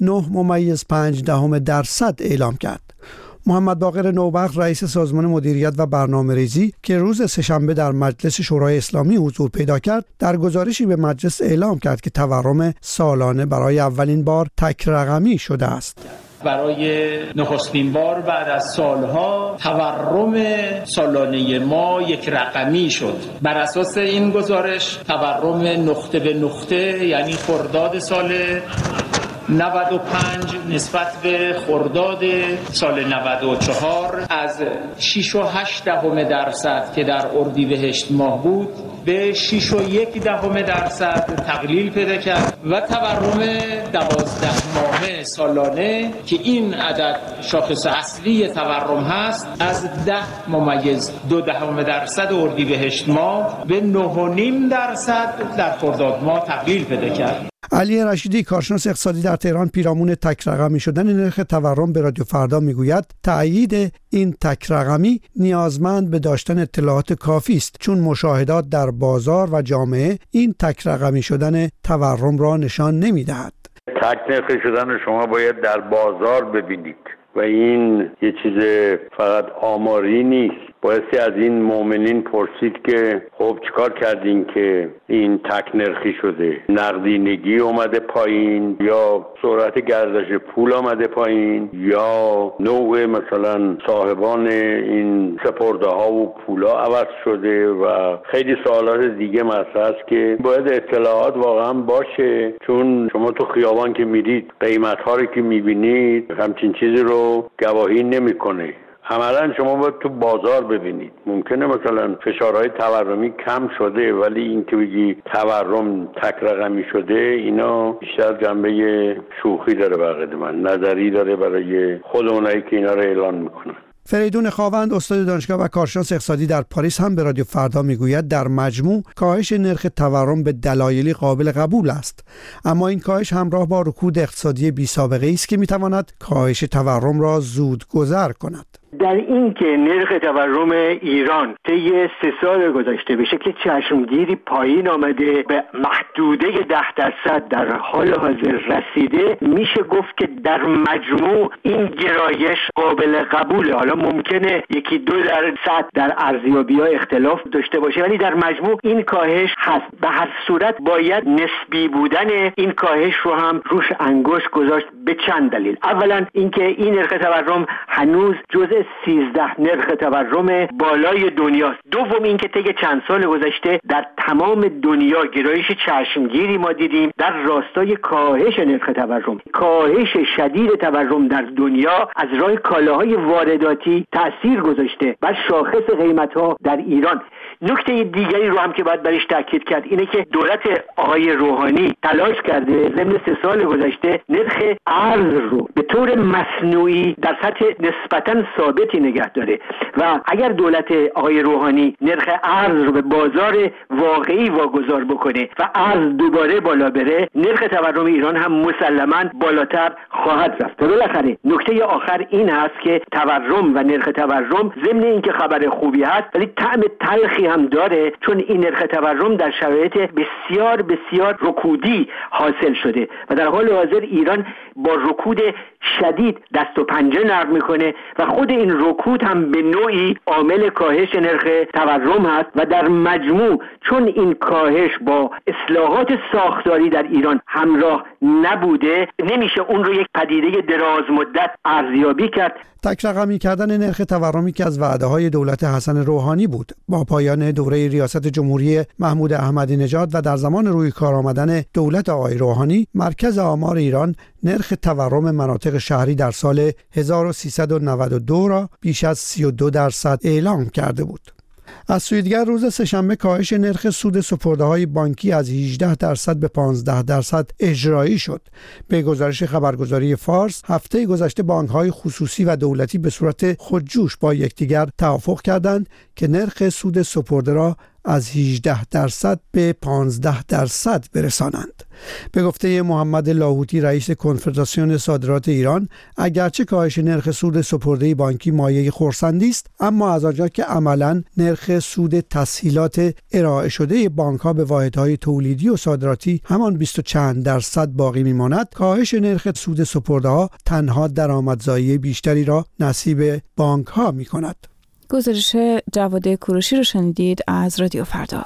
[SPEAKER 11] 9.5% اعلام کرد. محمد باقر نوبخت رئیس سازمان مدیریت و برنامه‌ریزی که روز سه‌شنبه در مجلس شورای اسلامی حضور پیدا کرد، در گزارشی به مجلس اعلام کرد که تورم سالانه برای اولین بار تک رقمی شده است.
[SPEAKER 12] برای نخستین بار بعد از سالها تورم سالانه ما یک رقمی شد. بر اساس این گزارش تورم نقطه به نقطه، یعنی خرداد سال 95 نسبت به خرداد سال 94 از 6.8% که در اردیبهشت ماه بود به 6.1% تقلیل پیدا کرد و تورم 12 ماهه سالانه که این عدد شاخص اصلی تورم هست از 10.2% اردیبهشت ماه به 9.5% در خرداد ماه تقلیل پیدا کرد.
[SPEAKER 11] علی رشیدی کارشناس اقتصادی در تهران پیرامون تک رقمی شدن نرخ تورم به رادیو فردا میگوید تأیید این تک رقمی نیازمند به داشتن اطلاعات کافی است، چون مشاهدات در بازار و جامعه این تک رقمی شدن تورم را نشان نمیدهد.
[SPEAKER 13] تک نرخ شدن شما باید در بازار ببینید و این یه چیز فقط آماری نیست. بایستی از این مؤمنین پرسید که خب چیکار کردین که این تک نرخی شده؟ نقدینگی اومده پایین، یا سرعت گردش پول اومده پایین، یا نوع مثلا صاحبان این سپرده ها و پولا عوض شده و خیلی سوالات دیگه مطرح است که باید اطلاعات واقعا باشه، چون شما تو خیابان که میرید قیمت ها رو که میبینید همچین چیزی رو گواهی نمیکنه. عملا شما باید تو بازار ببینید. ممکنه مثلا فشارهای تورمی کم شده، ولی این که بگی تورم تک رقمی شده، اینا بیشتر جنبه شوخی داره بقید من، نظری داره برای خود اونایی که اینا رو اعلان میکنن.
[SPEAKER 11] فریدون خاوند استاد دانشگاه و کارشناس اقتصادی در پاریس هم به رادیو فردا میگوید در مجموع کاهش نرخ تورم به دلایلی قابل قبول است، اما این کاهش همراه با رکود اقتصادی بی‌سابقه است که میتواند کاهش تورم را زودگذر کند.
[SPEAKER 5] در این که نرخ تورم ایران طی 3 سال گذشته به شکل چشمگیری پایین آمده، به محدوده 10% در حال حاضر رسیده، میشه گفت که در مجموع این گرایش قابل قبوله. حالا ممکنه 1-2% در ارزیابی‌ها اختلاف داشته باشه، ولی در مجموع این کاهش هست. به هر صورت باید نسبی بودن این کاهش رو هم روش انگشت گذاشت به چند دلیل. اولا اینکه این نرخ تورم هنوز جزء 13 نرخ تورم بالای دنیاست. دوم اینکه طی چند سال گذشته در تمام دنیا گرایش چشمگیری ما دیدیم در راستای کاهش نرخ تورم. کاهش شدید تورم در دنیا از راه کالاهای وارداتی تأثیر گذاشته بر شاخص قیمت‌ها در ایران. نکته دیگری رو هم که باید برش تاکید کرد اینه که دولت آقای روحانی تلاش کرده ضمن 3 سال گذشته نرخ ارز رو به طور مصنوعی در سطح نسبتاً ثابتی نگه داره و اگر دولت آقای روحانی نرخ ارز رو به بازار واقعی واگذار بکنه و ارز دوباره بالا بره، نرخ تورم ایران هم مسلماً بالاتر خواهد رفت. و بالاخره نکته آخر این هست که تورم و نرخ تورم ضمن اینکه خبر خوبی هست ولی طعم تلخی هم داره، چون این نرخ تورم در شرایط بسیار بسیار رکودی حاصل شده و در حال حاضر ایران با رکود شدید دست و پنجه نرم میکنه و خود این رکود هم به نوعی عامل کاهش نرخ تورم هست و در مجموع چون این کاهش با اصلاحات ساختاری در ایران همراه نبوده، نمیشه اون رو یک پدیده دراز مدت ارزیابی کرد.
[SPEAKER 11] تک رقمی کردن نرخ تورمی که از وعده‌های دولت حسن روحانی بود. با پایان دوره ریاست جمهوری محمود احمدی نژاد و در زمان روی کار آمدن دولت آقای روحانی، مرکز آمار ایران نرخ تورم مناطق شهری در سال 1392 را بیش از 32% اعلام کرده بود. از سوی دیگر روز سه‌شنبه کاهش نرخ سود سپرده‌های بانکی از 18% به 15% اجرایی شد. به گزارش خبرگزاری فارس، هفته گذشته بانک‌های خصوصی و دولتی به صورت خودجوش با یکدیگر توافق کردند که نرخ سود سپرده را از 18% به 15% برسانند. به گفته محمد لاهوتی رئیس کنفدراسیون صادرات ایران، اگرچه کاهش نرخ سود سپرده بانکی مایه خرسندی است، اما از آنجا که عملاً نرخ سود تسهیلات ارائه شده بانک‌ها به واحدهای تولیدی و صادراتی همان 20 و چند درصد باقی می‌ماند، کاهش نرخ سود سپرده‌ها تنها درآمدزایی بیشتری را نصیب بانک‌ها می‌کند.
[SPEAKER 1] گزارش جواد کوروشی رو شنیدید از رادیو فردا.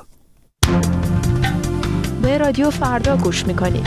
[SPEAKER 7] به رادیو فردا گوش میکنید.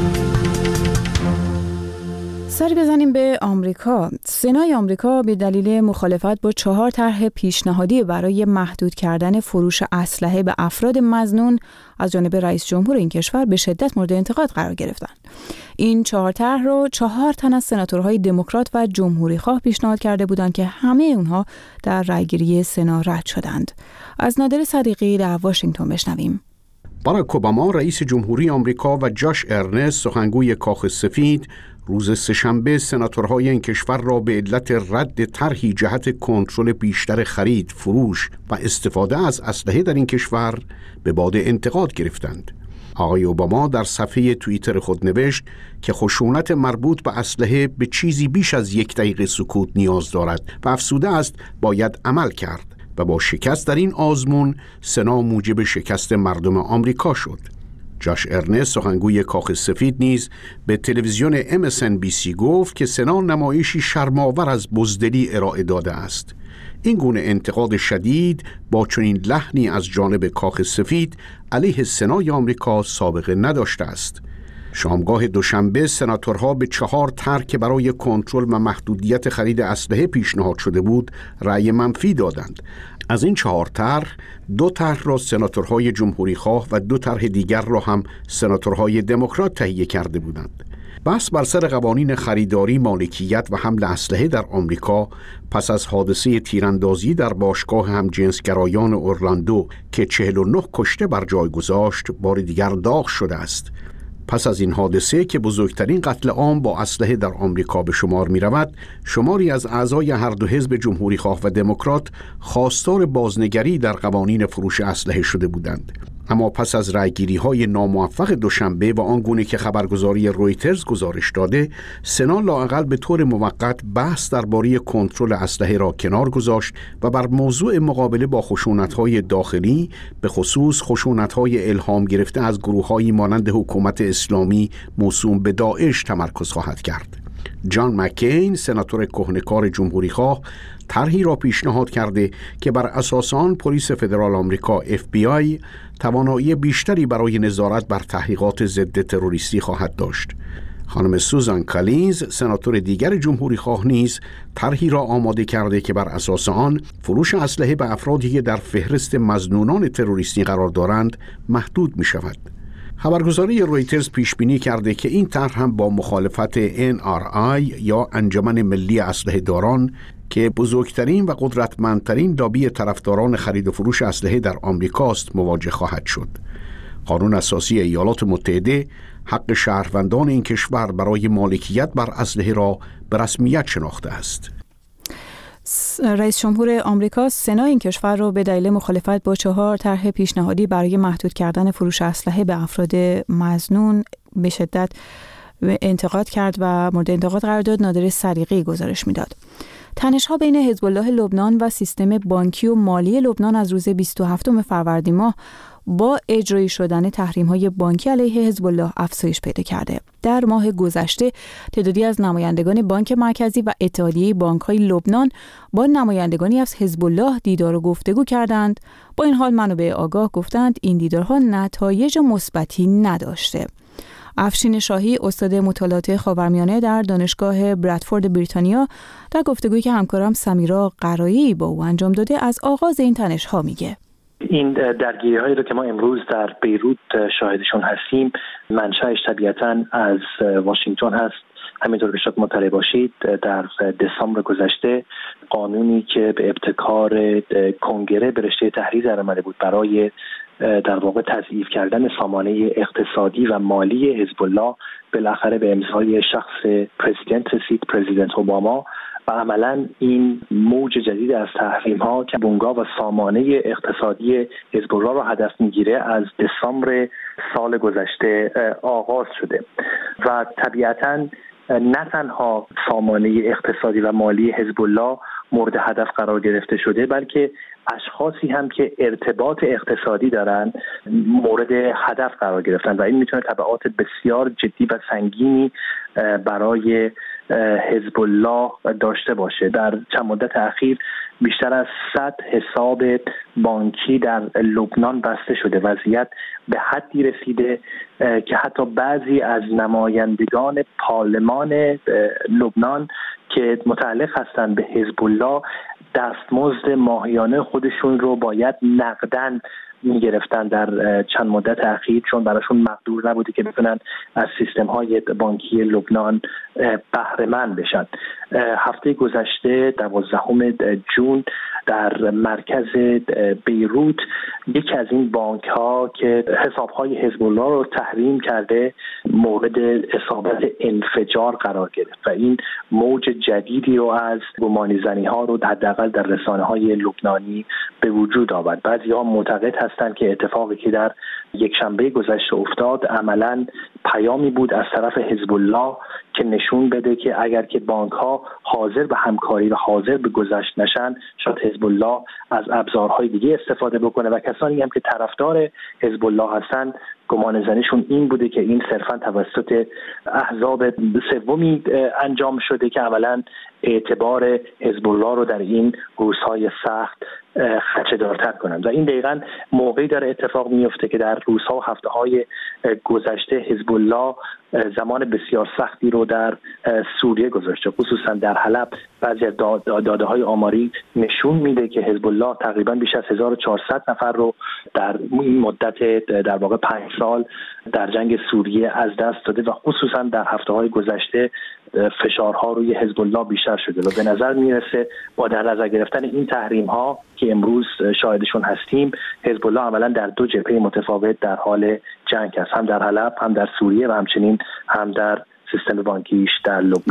[SPEAKER 1] سری بزنیم به آمریکا. سنای آمریکا به دلیل مخالفت با 4 طرح پیشنهادی برای محدود کردن فروش اسلحه به افراد مظنون از جانب رئیس جمهور این کشور به شدت مورد انتقاد قرار گرفتند. این 4 طرح رو 4 تن از سناتورهای دموکرات و جمهوری خواه پیشنهاد کرده بودند که همه اونها در رأیگیری سنا رد شدند. از نادر صدیقی در واشنگتن بشنویم.
[SPEAKER 14] باراک اوباما رئیس جمهوری آمریکا و جاش ارنست سخنگوی کاخ سفید روز سه‌شنبه سناتورهای این کشور را به علت رد طرحی جهت کنترل بیشتر خرید، فروش و استفاده از اسلحه در این کشور به باد انتقاد گرفتند. آقای اوباما در صفحه توییتر خود نوشت که خشونت مربوط به اسلحه به چیزی بیش از 1 دقیقه سکوت نیاز دارد و افزوده است باید عمل کرد و با شکست در این آزمون سنا موجب شکست مردم آمریکا شد. جاش ارنست سخنگوی کاخ سفید نیز به تلویزیون MSNBC گفت که سنا نمایشی شرم‌آور از بزدلی ارائه داده است. این گونه انتقاد شدید با چنین لحنی از جانب کاخ سفید علیه سنای آمریکا سابقه نداشته است. شامگاه دوشنبه سناتورها به 4 طرح که برای کنترل و محدودیت خرید اسلحه پیشنهاد شده بود رأی منفی دادند. از این 4 طرح 2 طرح را سناتورهای جمهوری خواه و 2 طرح دیگر را هم سناتورهای دموکرات تهیه کرده بودند. بحث بر سر قوانین خریداری، مالکیت و حمل اسلحه در آمریکا پس از حادثه تیراندازی در باشگاه همجنسگرایان اورلاندو که 49 کشته بر جای گذاشت بار دیگر داغ شده است. پس از این حادثه که بزرگترین قتل عام با اسلحه در آمریکا به شمار می رود، شماری از اعضای هر دو حزب جمهوری خواه و دموکرات خواستار بازنگری در قوانین فروش اسلحه شده بودند. اما پس از رأیگیری‌های ناموفق دوشنبه و آنگونه که خبرگزاری رویترز گزارش داده، سنا لااقل به طور موقت بحث درباره کنترل اسلحه را کنار گذاشت و بر موضوع مقابله با خشونت‌های داخلی، به خصوص خشونت‌های الهام گرفته از گروه‌هایی مانند حکومت اسلامی موسوم به داعش تمرکز خواهد کرد. جان مکین، سناتور کهنه‌کار جمهوری‌خواه، طرحی را پیشنهاد کرده که بر اساس آن پلیس فدرال آمریکا FBI توانایی بیشتری برای نظارت بر تحقیقات ضد تروریستی خواهد داشت. خانم سوزان کالینز، سناتور دیگر جمهوری‌خواه نیز طرحی را آماده کرده که بر اساس آن فروش اسلحه به افرادی که در فهرست مظنونان تروریستی قرار دارند محدود می‌شود. خبرگزاری رویترز پیش بینی کرده که این طرح هم با مخالفت NRI یا انجمن ملی اسلحه داران که بزرگترین و قدرتمندترین لابی طرفداران خرید و فروش اسلحه در آمریکاست مواجه خواهد شد. قانون اساسی ایالات متحده حق شهروندان این کشور برای مالکیت بر اسلحه را به رسمیت شناخته است.
[SPEAKER 1] رئیس جمهور آمریکا سنا این کشور را به دلیل مخالفت با 4 طرح پیشنهادی برای محدود کردن فروش اسلحه به افراد مظنون به شدت انتقاد کرد و مورد انتقاد قرار داد. نادر صدیقی گزارش میداد. تنش‌ها بین حزب الله لبنان و سیستم بانکی و مالی لبنان از روز 27 فروردین ماه با اجرایی شدن تحریم‌های بانکی علیه حزب الله افزایش پیدا کرده. در ماه گذشته تعدادی از نمایندگان بانک مرکزی و اتحادیه بانک‌های لبنان با نمایندگانی از حزب الله دیدار و گفتگو کردند. با این حال منابع آگاه گفتند این دیدارها نتایج مثبتی نداشته. افشین شاهی، استاد مطالعات خاورمیانه در دانشگاه برادفورد بریتانیا، در گفتگویی که همکارم سمیرا قرایی با او انجام داده از آغاز این تنش‌ها میگه.
[SPEAKER 15] این درگیری‌هایی رو که ما امروز در بیروت شاهدشون هستیم منشأش طبیعتاً از واشنگتن هست. همینطور که شاید مطلع باشید در دسامبر گذشته قانونی که به ابتکار کنگره به رشته تحریر در آمده بود برای در واقع تضعیف کردن سامانه اقتصادی و مالی حزب الله بالاخره به امضای شخص پرزیدنت رسید، پرزیدنت اوباما، و عملا این موج جدید از تحریم‌ها که بنگاه و سامانه اقتصادی حزب الله را هدف میگیره از دسامبر سال گذشته آغاز شده و طبیعتاً نه تنها سامانه اقتصادی و مالی حزب الله مورد هدف قرار گرفته شده بلکه اشخاصی هم که ارتباط اقتصادی دارن مورد هدف قرار گرفتن و این میتونه تبعات بسیار جدی و سنگینی برای حزب الله داشته باشه. در چند مدت اخیر بیشتر از 100 حساب بانکی در لبنان بسته شده. وضعیت به حدی رسیده که حتی بعضی از نمایندگان پارلمان لبنان که متعلق هستند به حزب الله دستمزد ماهیانه خودشون رو باید نقداً میگرفتن در چند مدت اخیر، چون براشون مقدور نبوده که بتونن از سیستم‌های بانکی لبنان بهره مند بشن. هفته گذشته 12 ژوئن در مرکز بیروت یکی از این بانک‌ها که حساب‌های حزب الله رو تحریم کرده مورد اصابت انفجار قرار گرفت و این موج جدیدی رو از گمانی‌زنی‌ها رو حداقل در رسانه‌های لبنانی به وجود آورد. بعضی‌ها معتقد هستند که اتفاقی که در یک شنبه گذشته افتاد عملاً پیامی بود از طرف حزب الله که نشون بده که اگر که بانک‌ها حاضر به همکاری و حاضر به گذشت نشن شاید حزب الله از ابزارهای دیگه استفاده بکنه و کسانی هم که طرفدار حزب الله هستن گمان زنیشون این بوده که این صرفاً توسط احزاب سومی انجام شده که عملاً اعتبار حزب الله رو در این روزهای سخت خدشه‌دارتر کنند و این دقیقاً موقعی داره اتفاق میفته که در روزها و هفته‌های گذشته حزب الله زمان بسیار سختی رو در سوریه گذاشته، خصوصا در حلب. بعضی از داده‌های آماری نشون میده که حزب الله تقریبا بیش از 1400 نفر رو در این مدت در واقع 5 سال در جنگ سوریه از دست داده و خصوصا در هفته‌های گذشته فشارها روی حزب الله بیشتر شده و به نظر میرسه با در نظر گرفتن این تحریم‌ها که امروز شاهدشون هستیم حزب الله عملاً در 2 جبهه متفاوت در حال جنگ است، هم در حلب، هم در سوریه و همچنین هم در سیستم بانکیش در لبنان.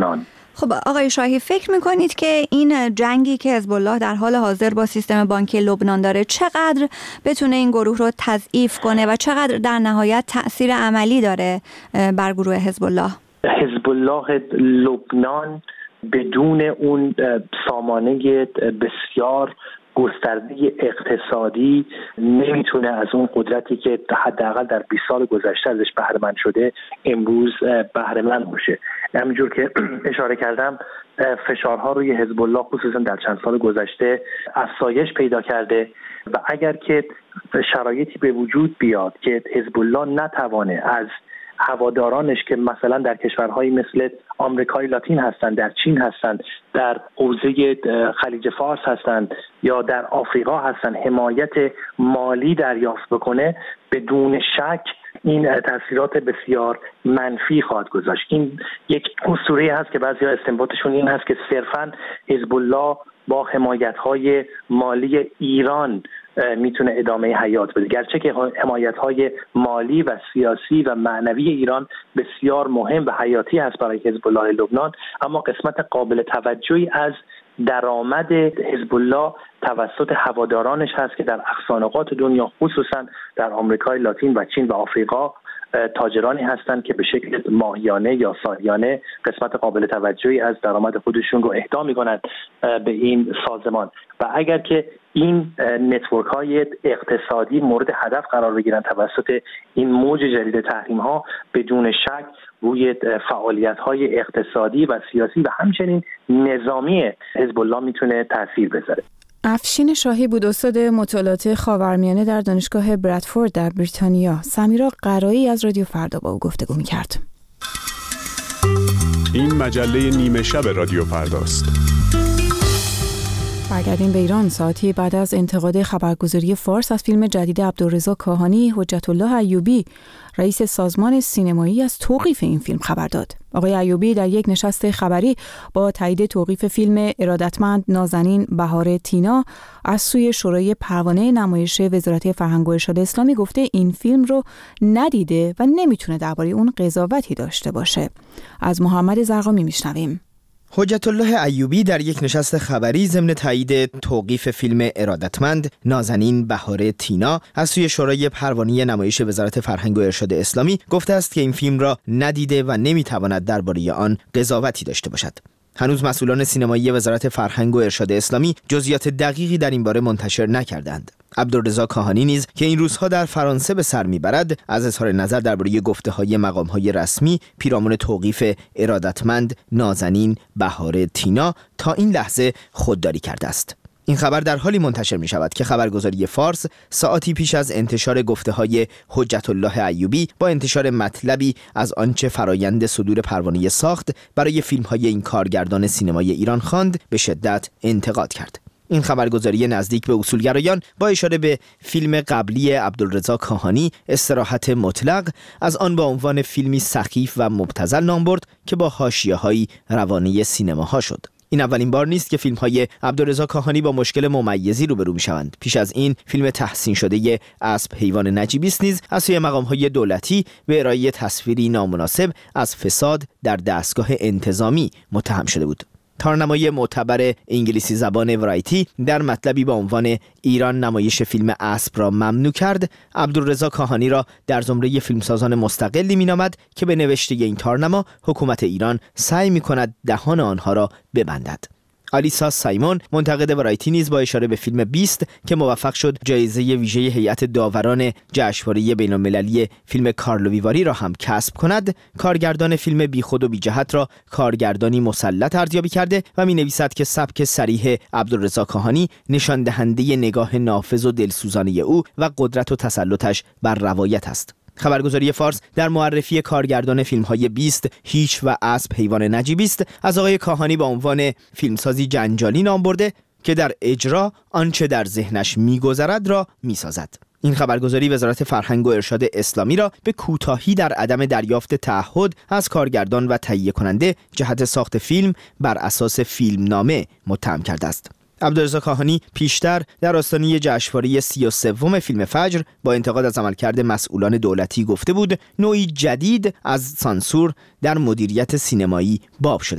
[SPEAKER 16] خب آقای شاهی، فکر میکنید که این جنگی که حزب الله در حال حاضر با سیستم بانکی لبنان داره چقدر بتونه این گروه رو تضعیف کنه و چقدر در نهایت تأثیر عملی داره بر گروه حزب الله؟
[SPEAKER 15] حزب الله لبنان بدون اون سامانه بسیار گسترده اقتصادی نمیتونه از اون قدرتی که حداقل در 20 سال گذشته ازش بهره مند شده امروز بهره مند باشه. همینجور که اشاره کردم فشارها روی حزب الله خصوصا در چند سال گذشته افزایش پیدا کرده و اگر که شرایطی به وجود بیاد که حزب الله نتوانه از هوادارانش که مثلا در کشورهایی مثل آمریکای لاتین هستند، در چین هستند، در حوزه خلیج فارس هستند یا در آفریقا هستند حمایت مالی دریافت بکنه، بدون شک این تاثیرات بسیار منفی خواهد گذاشت. این یک اسطوره هست که بعضیا استنباطشون این هست که صرفاً حزب الله با حمایت‌های مالی ایران میتونه ادامه حیات بده، گرچه که حمایت‌های مالی و سیاسی و معنوی ایران بسیار مهم و حیاتی هست برای حزب الله لبنان، اما قسمت قابل توجهی از درآمد حزب الله توسط هوادارانش هست که در اقصانقاط دنیا خصوصا در آمریکای لاتین و چین و آفریقا تاجرانی هستند که به شکل ماهیانه یا سالیانه قسمت قابل توجهی از درآمد خودشون رو اهدا می‌کنند به این سازمان و اگر که این نتورک‌های اقتصادی مورد هدف قرار بگیرن توسط این موج جدید تحریم‌ها، بدون شک روی فعالیت‌های اقتصادی و سیاسی و همچنین نظامی حزب الله میتونه تاثیر بذاره.
[SPEAKER 1] افشین شاهی بود، استاد مطالعات خاورمیانه در دانشگاه برادفورد در بریتانیا. سمیرا قرایی از رادیو فردا با او گفتگو می‌کرد.
[SPEAKER 17] این مجله نیمه شب رادیو فرداست.
[SPEAKER 1] برگردیم به ایران. ساعتی بعد از انتقاد خبرگزاری فارس از فیلم جدید عبدالرضا کاهانی، حجت الله ایوبی، رئیس سازمان سینمایی، از توقیف این فیلم خبر داد. آقای ایوبی در یک نشست خبری با تایید توقیف فیلم ارادتمند نازنین بهار تینا از سوی شورای پروانه نمایش وزارت فرهنگ و ارشاد اسلامی گفته این فیلم رو ندیده و نمیتونه درباره اون قضاوتی داشته باشه. از محمد زرقامی میشنویم.
[SPEAKER 18] حجت الله ایوبی در یک نشست خبری ضمن تایید توقیف فیلم ارادتمند نازنین بهار تینا از سوی شورای پروانه نمایش وزارت فرهنگ و ارشاد اسلامی گفته است که این فیلم را ندیده و نمیتواند درباره آن قضاوتی داشته باشد. هنوز مسئولان سینمایی وزارت فرهنگ و ارشاد اسلامی جزئیات دقیقی در این باره منتشر نکردند. عبدالرضا کاهانی نیز که این روزها در فرانسه به سر میبرد، از اظهار نظر درباره گفته‌های مقام‌های رسمی پیرامون توقیف ارادتمند نازنین بهار تینا تا این لحظه خودداری کرده است. این خبر در حالی منتشر می شود که خبرگزاری فارس ساعتی پیش از انتشار گفته‌های حجت الله ایوبی با انتشار مطلبی از آنچه فرایند صدور پروانه ساخت برای فیلم‌های این کارگردان سینمای ایران خواند، به شدت انتقاد کرد. این خبرگزاری نزدیک به اصولگرایان با اشاره به فیلم قبلی عبدالرضا کاهانی استراحت مطلق از آن با عنوان فیلمی سخیف و مبتذل نام برد که با حاشیه‌های روانه سینماها شد. این اولین بار نیست که فیلم‌های عبدالرضا کاهانی با مشکل ممیزی روبرو می‌شوند. پیش از این فیلم تحسین شده اسب حیوان نجیبی است نیز از سوی مقام‌های دولتی به ارائه تصویری نامناسب از فساد در دستگاه انتظامی متهم شده بود. تارنمای معتبر انگلیسی زبان ورایتی در مطلبی با عنوان ایران نمایش فیلم اسب را ممنوع کرد، عبدالرضا کاهانی را در زمره فیلمسازان مستقلی مینامد که به نوشته این تارنما حکومت ایران سعی می‌کند دهان آنها را ببندد. آلیسا سایمون منتقد ورایتی نیز با اشاره به فیلم 20 که موفق شد جایزه ویژه هیئت داوران جشنواره بین‌المللی فیلم کارلو ویواری را هم کسب کند، کارگردان فیلم بیخود و بی‌جهت را کارگردانی مسلط ارزیابی کرده و می‌نویسد که سبک صریح عبدالرضا کاهانی نشان دهنده نگاه نافذ و دلسوزانه او و قدرت و تسلطش بر روایت است. خبرگزاری فارس در معرفی کارگردان فیلم‌های 20 هیچ و اسب حیوان نجیبی است از آقای کاهانی با عنوان فیلمسازی جنجالی نام برده که در اجرا آنچه در ذهنش می‌گذرد را می‌سازد. این خبرگزاری وزارت فرهنگ و ارشاد اسلامی را به کوتاهی در عدم دریافت تعهد از کارگردان و تهیه کننده جهت ساخت فیلم بر اساس فیلمنامه متهم کرده است. عبدالرضا کاهانی پیشتر در آستانه جشنواره 33 فیلم فجر با انتقاد از عملکرد مسئولان دولتی گفته بود نوعی جدید از سانسور در مدیریت سینمایی باب شده است.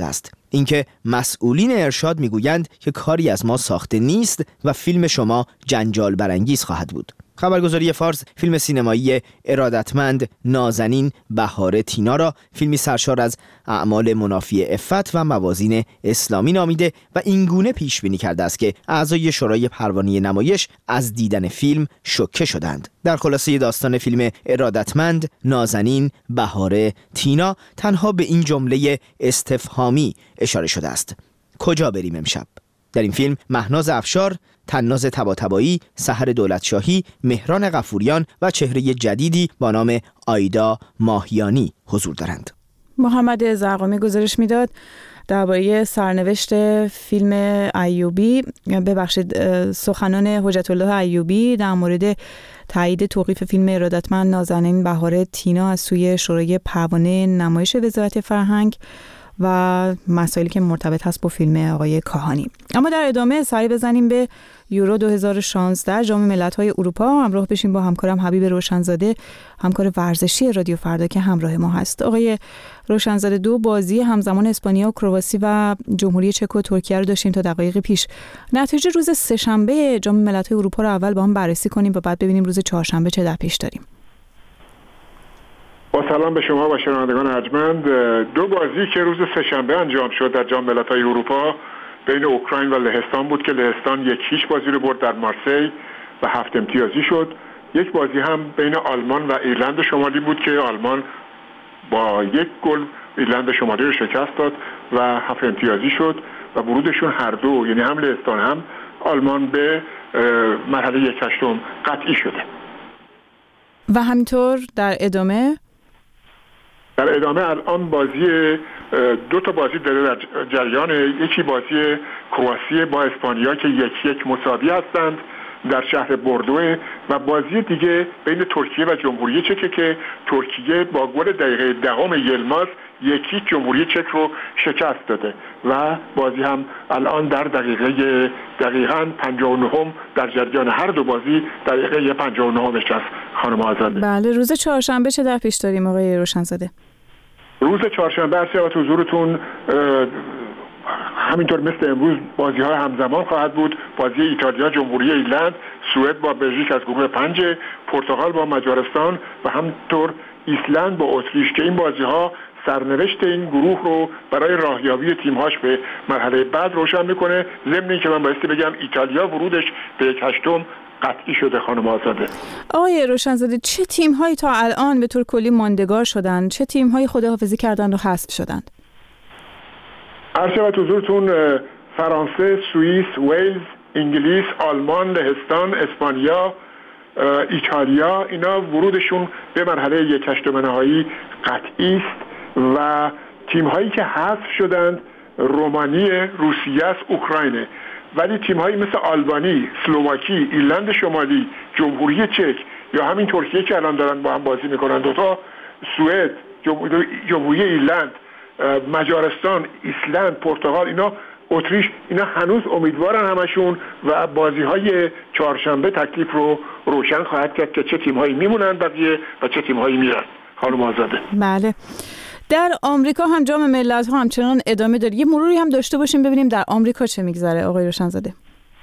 [SPEAKER 18] اینکه مسئولین ارشاد میگویند که کاری از ما ساخته نیست و فیلم شما جنجال برانگیز خواهد بود. خبرگزاری فارس فیلم سینمایی ارادتمند نازنین بهار تینا را فیلمی سرشار از اعمال منافی عفت و موازین اسلامی نامیده و اینگونه پیش بینی کرده است که اعضای شورای پروانه نمایش از دیدن فیلم شوکه شدند. در خلاصه داستان فیلم ارادتمند نازنین بهار تینا تنها به این جمله استفهامی اشاره شده است: کجا بریم امشب؟ در این فیلم مهناز افشار، طناز طباطبایی، سحر دولتشاهی، مهران غفوریان و چهره جدیدی با نام آیدا ماهیانی حضور دارند.
[SPEAKER 1] محمد زرقامی گزارش میداد درباره سرنوشت فیلم ایوبی، سخنان حجت الله ایوبی در مورد تایید توقیف فیلم ارادتمند نازنین بهار تینا از سوی شورای پروانه نمایش وزارت فرهنگ و مسائلی که مرتبط هست با فیلم آقای کاهانی. اما در ادامه سری بزنیم به یورو 2016 جام ملت‌های اروپا. همراه بشیم با همکارم حبیب روشنزاده، همکار ورزشی رادیو فردا که همراه ما هست. آقای روشنزاده، دو بازی همزمان اسپانیا و کرواسی و جمهوری چک و ترکیه رو داشتیم تا دقایق پیش. نتیجه روز سه‌شنبه جام ملت‌های اروپا رو اول با هم بررسی کنیم و بعد ببینیم روز چهارشنبه چه در پیش داریم.
[SPEAKER 19] با سلام به شما و شنوندگان ارجمند. دو بازی که روز سه‌شنبه انجام شد در جام ملت‌های اروپا بین اوکراین و لهستان بود که لهستان 1-0 بازی رو برد در مارسی و 7 امتیازی شد. یک بازی هم بین آلمان و ایرلند شمالی بود که آلمان با 1 گل ایرلند شمالی رو شکست داد و 7 امتیازی شد و ورودشون هر دو، یعنی هم لهستان هم آلمان، به مرحله 1/8 قطعی شده.
[SPEAKER 1] و همینطور در ادامه
[SPEAKER 19] الان بازی دو تا بازی داره در جریان. یکی بازی کرواسی با اسپانیا که 1-1 مساوی هستند در شهر بوردو و بازی دیگه بین ترکیه و جمهوری چک که ترکیه با گل دقیقه 10 یلماز 1-0 جمهوری چک رو شکست داده و بازی هم الان در دقیقاً 59 در جریان. هر دو بازی دقیقه 59 است. خانم آزاده،
[SPEAKER 1] بله، روز چهارشنبه چه در پیش داریم آقای روشنزاده؟
[SPEAKER 19] روز چهارشنبه عرض شود حضورتون همینطور مثل امروز بازی های همزمان خواهد بود. بازی ایتالیا جمهوری ایرلند، سوئد با بلژیک از گروه 5، پرتغال با مجارستان و همینطور ایسلند با اتریش که این بازی ها سرنوشت این گروه رو برای راهیابی تیم‌هاش به مرحله بعد روشن میکنه. ضمن اینکه من بایستی بگم ایتالیا ورودش به 1/8 قطعی شده. خانم آزاده،
[SPEAKER 1] آقای روشنزاده، چه تیم‌هایی تا الان به طور کلی ماندگار شدند؟ چه تیم‌هایی خداحافظی کردند و حذف شدند؟
[SPEAKER 19] عرض شود حضورتون فرانسه، سوئیس، ویلز، انگلیس، آلمان، لهستان، اسپانیا، ایتالیا، اینا ورودشون به مرحله 1/8 نهایی قطعی است و تیم‌هایی که حذف شدند رومانی، روسیه است، اوکراینه. ولی تیم‌هایی مثل آلبانی، اسلواکی، ایرلند شمالی، جمهوری چک یا همین ترکیه که الان دارن با هم بازی میکنن، دوتا سوئد، جمهوری ایرلند، مجارستان، ایسلند، پرتغال، اینا اتریش، اینا هنوز امیدوارن همشون و بازی‌های چهارشنبه تکلیف رو روشن خواهد کرد که چه تیم‌هایی میمونن بقیه و چه تیم‌هایی میرن. خانم آزاده،
[SPEAKER 1] بله. در آمریکا هم جام ملت‌ها همچنان ادامه داره. یه مروری هم داشته باشیم ببینیم در آمریکا چه میگذره آقای روشنزاده.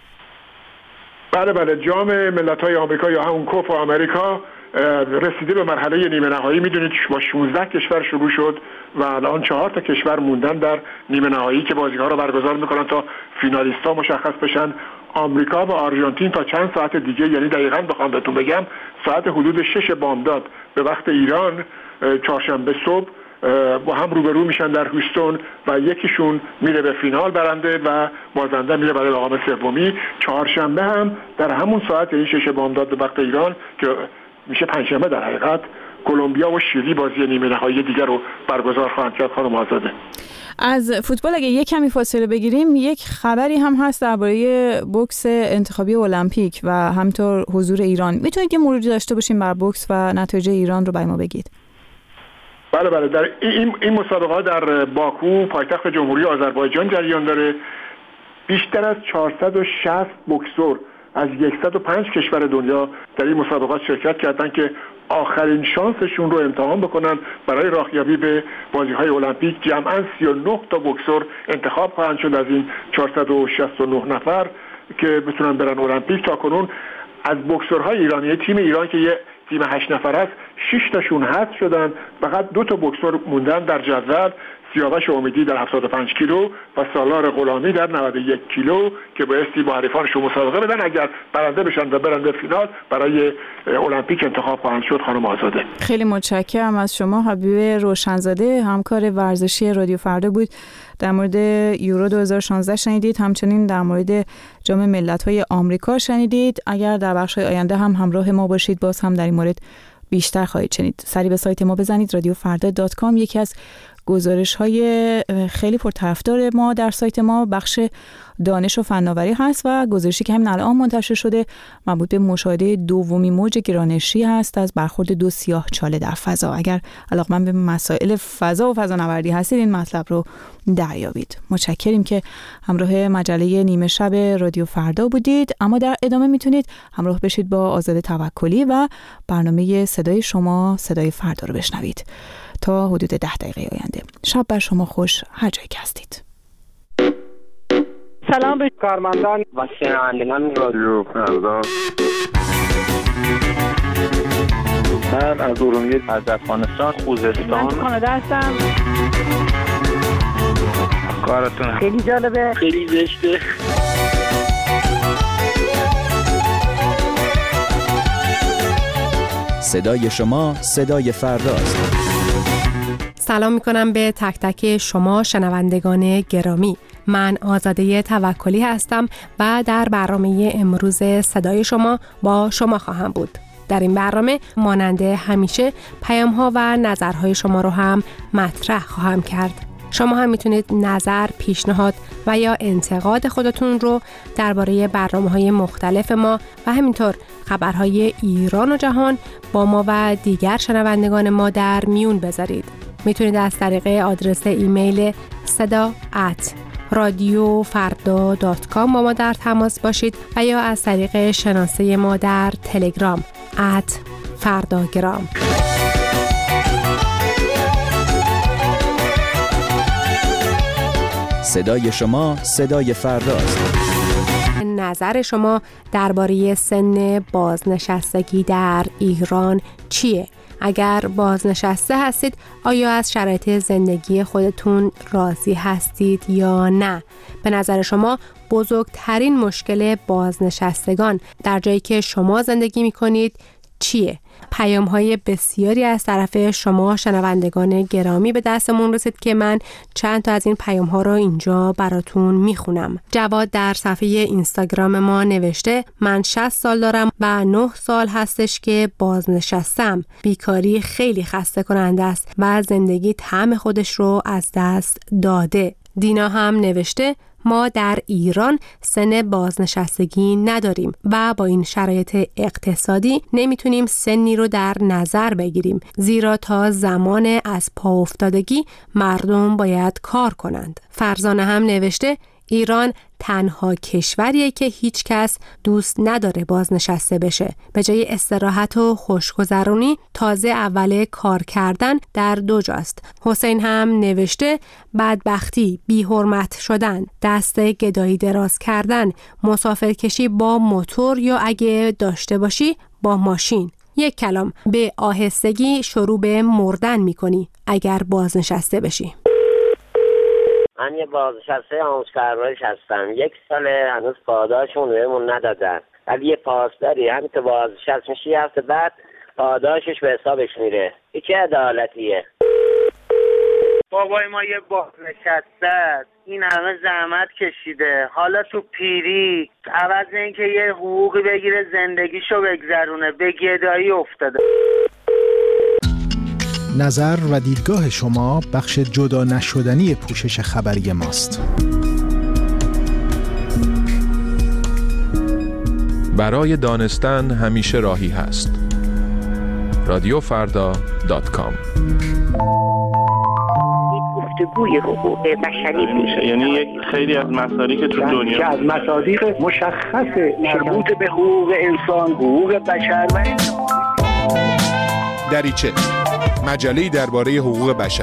[SPEAKER 19] بله، جام ملت‌های آمریکا یا همون کوپا آمریکا رسیده به مرحله نیمه نهایی. میدونید با 16 کشور شروع شد و الان 4 تا کشور موندن در نیمه نهایی که بازی‌ها رو برگزار میکنن تا فینالیست‌ها مشخص بشن. آمریکا و آرژانتین تا چند ساعت دیگه، یعنی دقیقاً بخوام بهتون بگم ساعت حدود 6 بامداد به وقت ایران چهارشنبه صبح با هم روبرو میشن در هوستون و یکیشون میره به فینال برنده و بازنده میره برای مقام سومی. چهارشنبه هم در همون ساعت، یعنی 6 بامداد به وقت ایران که میشه پنجشنبه در حقیقت، کلمبیا و شیلی بازی نیمه نهایی دیگر رو برگزار خواهند کرد. خانم آزاده،
[SPEAKER 1] از فوتبال اگه یک کمی فاصله بگیریم، یک خبری هم هست درباره بوکس انتخابی المپیک و همینطور حضور ایران. میتونید یه موردی داشته باشیم بر بوکس و نتایج ایران رو برای ما بگید؟
[SPEAKER 19] بله، در این مسابقه در باکو پایتخت جمهوری آذربایجان جریان داره. بیشتر از 460 بوکسور از 105 کشور دنیا در این مسابقات شرکت کردند که آخرین شانسشون رو امتحان بکنن برای راهیابی به بازی‌های المپیک. جمعاً 39 تا بوکسور انتخاب خواهند شد از این 469 نفر که بتونن برن المپیک. تا کنون از بوکسورهای ایرانی، تیم ایران که یه تیم 8 نفر است، 6 تاشون حذف شدن، فقط 2 تا بوکسور موندن در جدول، سیاوش امیدی در 75 کیلو و سالار غلامی در 91 کیلو که بایستی با حریفانشون مسابقه بدن. اگر برنده بشن و برن به فینال برای المپیک انتخاب خواهند شد. خانم آزاده،
[SPEAKER 1] خیلی متشکرم از شما. حبیب روشنزاده، همکار ورزشی رادیو فردا بود. در مورد یورو 2016 شنیدید، همچنین در مورد جام ملت‌های آمریکا شنیدید. اگر در بخش‌های آینده هم همراه ما باشید باز هم در این مورد بیشتر خواهید شنید. سری به سایت ما بزنید radiofarda.com. یکی از گزارش‌های خیلی پرطرفدار ما در سایت ما بخش دانش و فناوری هست و گزارشی که همین الان منتشر شده مربوط به مشاهده دومین موج گرانشی هست از برخورد 2 سیاه‌چاله در فضا. اگر علاقه‌مند به مسائل فضا و فضانوردی هستید این مطلب رو دریابید. متشکریم که همراه مجله نیمه شب رادیو فردا بودید. اما در ادامه میتونید همراه بشید با آزاده توکلی و برنامه صدای شما، صدای فردا رو بشنوید تا حدود 10 دقیقه آینده. شب بر شما خوش هر جایی که هستید.
[SPEAKER 20] سلام به کارمندان و شنوندگان رادیو فردا.
[SPEAKER 21] من از ارومیه، از افغانستان، خوزستان.
[SPEAKER 20] من کانادا هستم.
[SPEAKER 21] کارتون
[SPEAKER 20] خیلی جالبه،
[SPEAKER 21] خیلی زشته.
[SPEAKER 22] صدای شما، صدای فرداست.
[SPEAKER 23] سلام میکنم به تک تک شما شنوندگان گرامی. من آزاده توکلی هستم و در برنامه امروز صدای شما با شما خواهم بود. در این برنامه مانند همیشه پیام‌ها و نظرهای شما رو هم مطرح خواهم کرد. شما هم میتونید نظر، پیشنهاد و یا انتقاد خودتون رو درباره برنامه‌های مختلف ما و همینطور خبرهای ایران و جهان با ما و دیگر شنوندگان ما در میون بذارید. میتونید از طریق آدرس ایمیل sada@radiofarda.com با ما در تماس باشید و یا از طریق شناسه ما در تلگرام @فرداگرام.
[SPEAKER 22] صدای شما، صدای فرداست.
[SPEAKER 23] نظر شما درباره سن بازنشستگی در ایران چیه؟ اگر بازنشسته هستید آیا از شرایط زندگی خودتون راضی هستید یا نه؟ به نظر شما بزرگترین مشکل بازنشستگان در جایی که شما زندگی می‌کنید چیه؟ پیام‌های بسیاری از طرف شما شنوندگان گرامی به دستمون رسید که من چند تا از این پیام‌ها رو اینجا براتون میخونم. جواد در صفحه اینستاگرام ما نوشته من 60 سال دارم و 9 سال هستش که بازنشستم. بیکاری خیلی خسته کننده است و زندگی طعم خودش رو از دست داده. دینا هم نوشته ما در ایران سن بازنشستگی نداریم و با این شرایط اقتصادی نمیتونیم سنی رو در نظر بگیریم، زیرا تا زمان از پا افتادگی مردم باید کار کنند. فرزانه هم نوشته ایران تنها کشوریه که هیچ کس دوست نداره بازنشسته بشه. به جای استراحت و خوشگذرونی تازه اول کار کردن در 2 جاست. حسین هم نوشته بدبختی، بی‌حرمت شدن، دست گدایی دراز کردن، مسافرکشی با موتور یا اگه داشته باشی با ماشین. یک کلام به آهستگی شروع به مردن میکنی اگر بازنشسته بشی.
[SPEAKER 24] من یه بازنشسته آموزش پرورش هستم. 1 سال هنوز پاداشمون بهمون ندادن. ولی یه پاسداری همین تو بازنشست میشی هفته بعد پاداشش به حسابش میره. این چه عدالتیه؟
[SPEAKER 25] بابای ما یه بازنشسته است. این همه زحمت کشیده. حالا تو پیری عوض اینکه یه حقوقی بگیره زندگیشو بگذرونه به گدایی افتاده.
[SPEAKER 26] نظر و دیدگاه شما بخش جدا نشدنی پوشش خبری ماست.
[SPEAKER 27] برای دانستن همیشه راهی هست. radiofarda.com.
[SPEAKER 25] گفتگوی حقوق بشری میشه، یعنی یک خیلی از مصادیق تو دنیا که از مصادیق مشخص مربوط به حقوق انسان، حقوق بشر و
[SPEAKER 27] دریچه، مجله‌ای درباره حقوق بشر.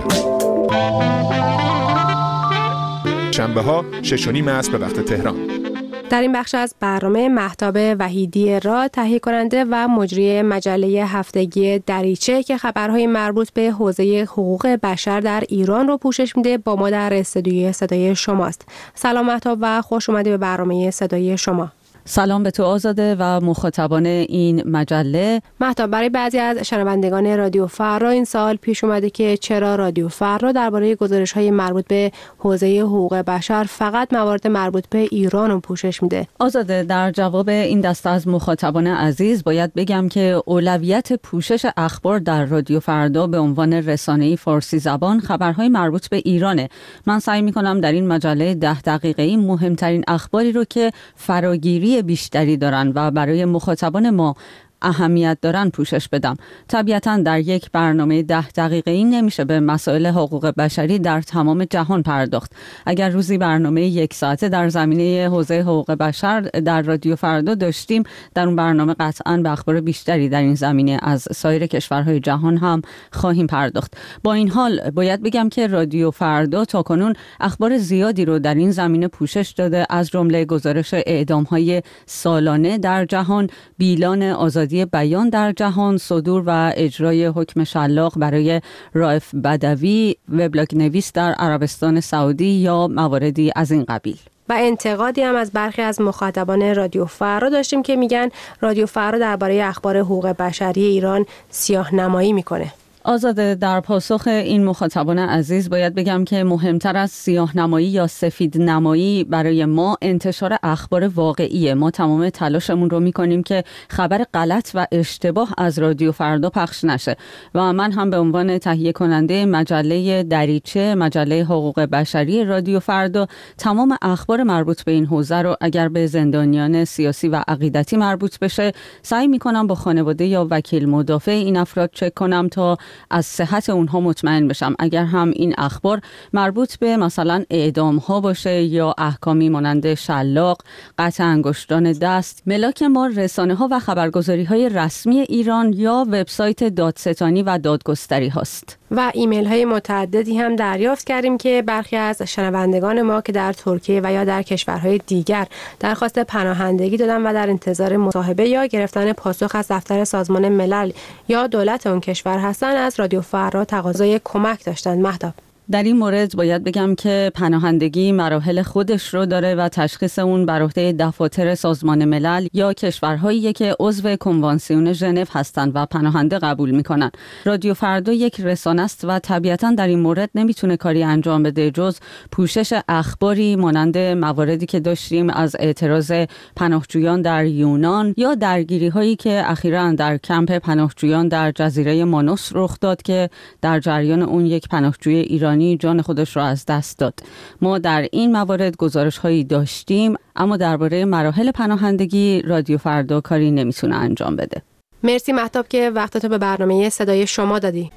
[SPEAKER 27] شنبه‌ها 6:30 عصر به وقت تهران.
[SPEAKER 23] در این بخش از برنامه مهتاب وحیدی را تهیه کننده و مجری مجله هفتگی دریچه که خبرهای مربوط به حوزه حقوق بشر در ایران رو پوشش میده با ما در استودیوی صدای شماست. سلام مهتاب و خوش اومدی به برنامه صدای شما.
[SPEAKER 1] سلام به تو آزاده و مخاطبان این مجله.
[SPEAKER 23] مهتاب، برای بعضی از شنوندگان رادیو فردا این سوال پیش اومده که چرا رادیو فردا درباره گزارش‌های مربوط به حوزه حقوق بشر فقط موارد مربوط به ایران رو پوشش میده؟
[SPEAKER 1] آزاده، در جواب این دسته از مخاطبان عزیز باید بگم که اولویت پوشش اخبار در رادیو فردا به عنوان رسانه‌ای فارسی زبان خبرهای مربوط به ایرانه. من سعی می‌کنم در این مجله 10 دقیقه‌ای مهمترین اخباری رو که فراگیری بیشتری دارن و برای مخاطبان ما اهمیت دارن پوشش بدم. طبیعتاً در یک برنامه 10 دقیقه‌ای نمیشه به مسائل حقوق بشری در تمام جهان پرداخت. اگر روزی برنامه 1 ساعته در زمینه حوزه حقوق بشر در رادیو فردا داشتیم، در اون برنامه قطعاً به اخبار بیشتری در این زمینه از سایر کشورهای جهان هم خواهیم پرداخت. با این حال باید بگم که رادیو فردا تاکنون اخبار زیادی رو در این زمینه پوشش داده، از جمله گزارش اعدام‌های سالانه در جهان، بیلان آزادی بیان در جهان، صدور و اجرای حکم شلاق برای رائف بدوی، وبلاگ نویس در عربستان سعودی یا مواردی از این قبیل.
[SPEAKER 23] و انتقادی هم از برخی از مخاطبان رادیو فردا داشتیم که میگن رادیو فردا درباره اخبار حقوق بشری ایران سیاه‌نمایی میکنه.
[SPEAKER 1] آزاده، در پاسخ این مخاطبان عزیز باید بگم که مهمتر از سیاه‌نمایی یا سفید نمایی برای ما انتشار اخبار واقعیه. ما تمام تلاشمون رو میکنیم که خبر غلط و اشتباه از رادیو فردا پخش نشه و من هم به عنوان تهیه کننده مجله دریچه، مجله حقوق بشری رادیو فردا، تمام اخبار مربوط به این حوزه رو اگر به زندانیان سیاسی و عقیدتی مربوط بشه سعی میکنم با خانواده یا وکیل مدافع این افراد چک کنم تا از صحت اونها مطمئن بشم. اگر هم این اخبار مربوط به مثلا اعدام ها باشه یا احکامی مانند شلاق، قطع انگشتان دست، ملاک ما رسانه ها و خبرگزاری های رسمی ایران یا وبسایت دادستانی و دادگستری هاست.
[SPEAKER 23] و ایمیل های متعددی هم دریافت کردیم که برخی از شنوندگان ما که در ترکیه و یا در کشورهای دیگر درخواست پناهندگی دادن و در انتظار مصاحبه یا گرفتن پاسخ از دفتر سازمان ملل یا دولت اون کشور هستن، از رادیو فردا تقاضای کمک داشتن. مهتاب،
[SPEAKER 1] در این مورد باید بگم که پناهندگی مراحل خودش رو داره و تشخیص اون بر عهده دفاتر سازمان ملل یا کشورهایی که عضو کنوانسیون ژنو هستند و پناهنده قبول میکنن. رادیو فردا یک رسانه است و طبیعتاً در این مورد نمیتونه کاری انجام بده جز پوشش اخباری مانند مواردی که داشتیم از اعتراض پناهجویان در یونان یا درگیری هایی که اخیراً در کمپ پناهجویان در جزیره مانوس رخ داد که در جریان اون یک پناهجوی ایرانی جان خودش را از دست داد. ما در این موارد گزارش هایی داشتیم، اما درباره مراحل پناهندگی رادیو فردا کاری نمیتونه انجام بده.
[SPEAKER 23] مرسی مهتاب که وقتتو به برنامه صدای شما دادی.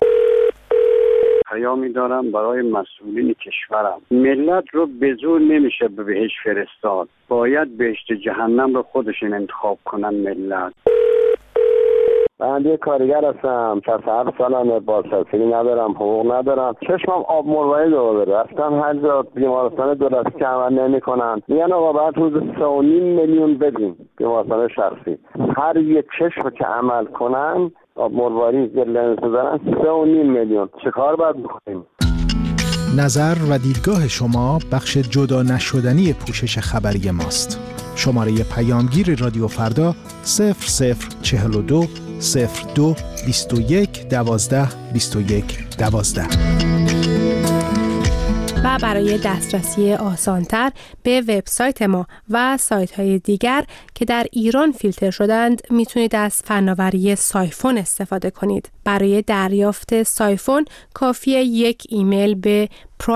[SPEAKER 13] پیامی دارم برای مسئولین کشورم. ملت رو به زور نمیشه به بهشت فرستاد. باید بهشت جهنم رو خودشون انتخاب کنن ملت.
[SPEAKER 2] من یه کارگر هستم، 47 سالمه، بازنشستگی ندارم، حقوق ندارم، چشمم آب مروارید رو داره. رفتم هر جا بیمارستان دولتی که عمل نمی‌کنن میگن آقا بعد روز 3.5 میلیون بدیم بیمارستان شخصی. هر یک چشم که عمل کنن آب مروارید لنز دارن 3.5 میلیون. چه کار باید بکنیم؟
[SPEAKER 26] نظر و دیدگاه شما بخش جدا نشدنی پوشش خبری ماست. شماره پیامگیر رادیو فردا 0042 02 21 12 21 12.
[SPEAKER 23] و برای دسترسی آسانتر به وبسایت ما و سایت‌های دیگر که در ایران فیلتر شدند میتونید از فناوری سایفون استفاده کنید. برای دریافت سایفون کافیه یک ایمیل به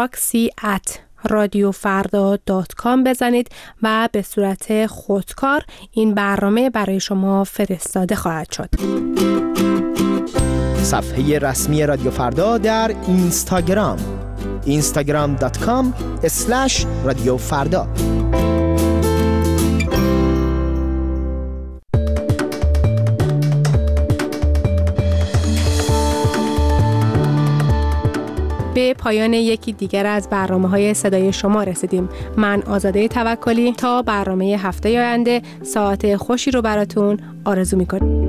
[SPEAKER 23] proxy@radiofarda.com بزنید و به صورت خودکار این برنامه برای شما فرستاده خواهد شد.
[SPEAKER 18] صفحه رسمی رادیو فردا در اینستاگرام instagram.com/radiofarda.
[SPEAKER 23] به پایان یکی دیگر از برنامه‌های صدای شما رسیدیم. من آزاده توکلی تا برنامه هفته آینده ساعت خوشی رو براتون آرزو می‌کنم.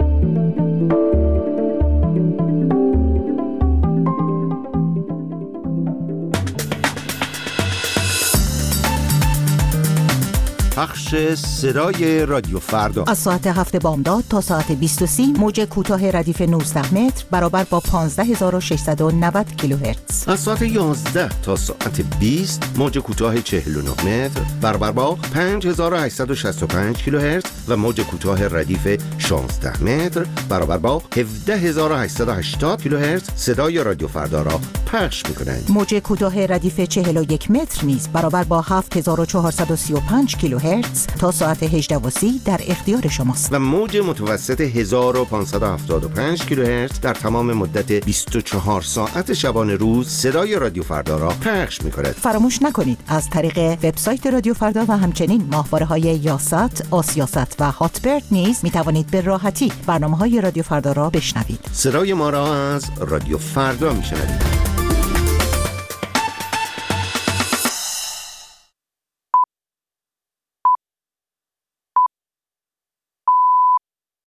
[SPEAKER 3] پخش صدای رادیو فردا
[SPEAKER 4] از ساعت 7 بامداد تا ساعت 20:30 موج کوتاه ردیف 19 متر برابر با 15690 کیلوهرتز.
[SPEAKER 3] از ساعت 11 تا ساعت 20 موج کوتاه 49 متر برابر با 5865 کیلوهرتز و موج کوتاه ردیف 16 متر برابر با 17880 کیلوهرتز صدای رادیو فردا را پخش می‌کنند.
[SPEAKER 4] موج کوتاه ردیف 41 متر نیز برابر با 7435 کیلوهرتز تا ساعت 18:30 در اختیار شماست.
[SPEAKER 3] و موج متوسط 1575 کیلوهرتز در تمام مدت 24 ساعت شبانه روز صدای رادیو فردا را پخش می‌کند.
[SPEAKER 4] فراموش نکنید از طریق وبسایت رادیو فردا و همچنین ماهواره‌های یاست، آسیاست و هاتبرد نیز می‌توانید به راحتی برنامه‌های رادیو فردا را بشنوید.
[SPEAKER 3] صدای ما را از رادیو فردا می‌شنوید.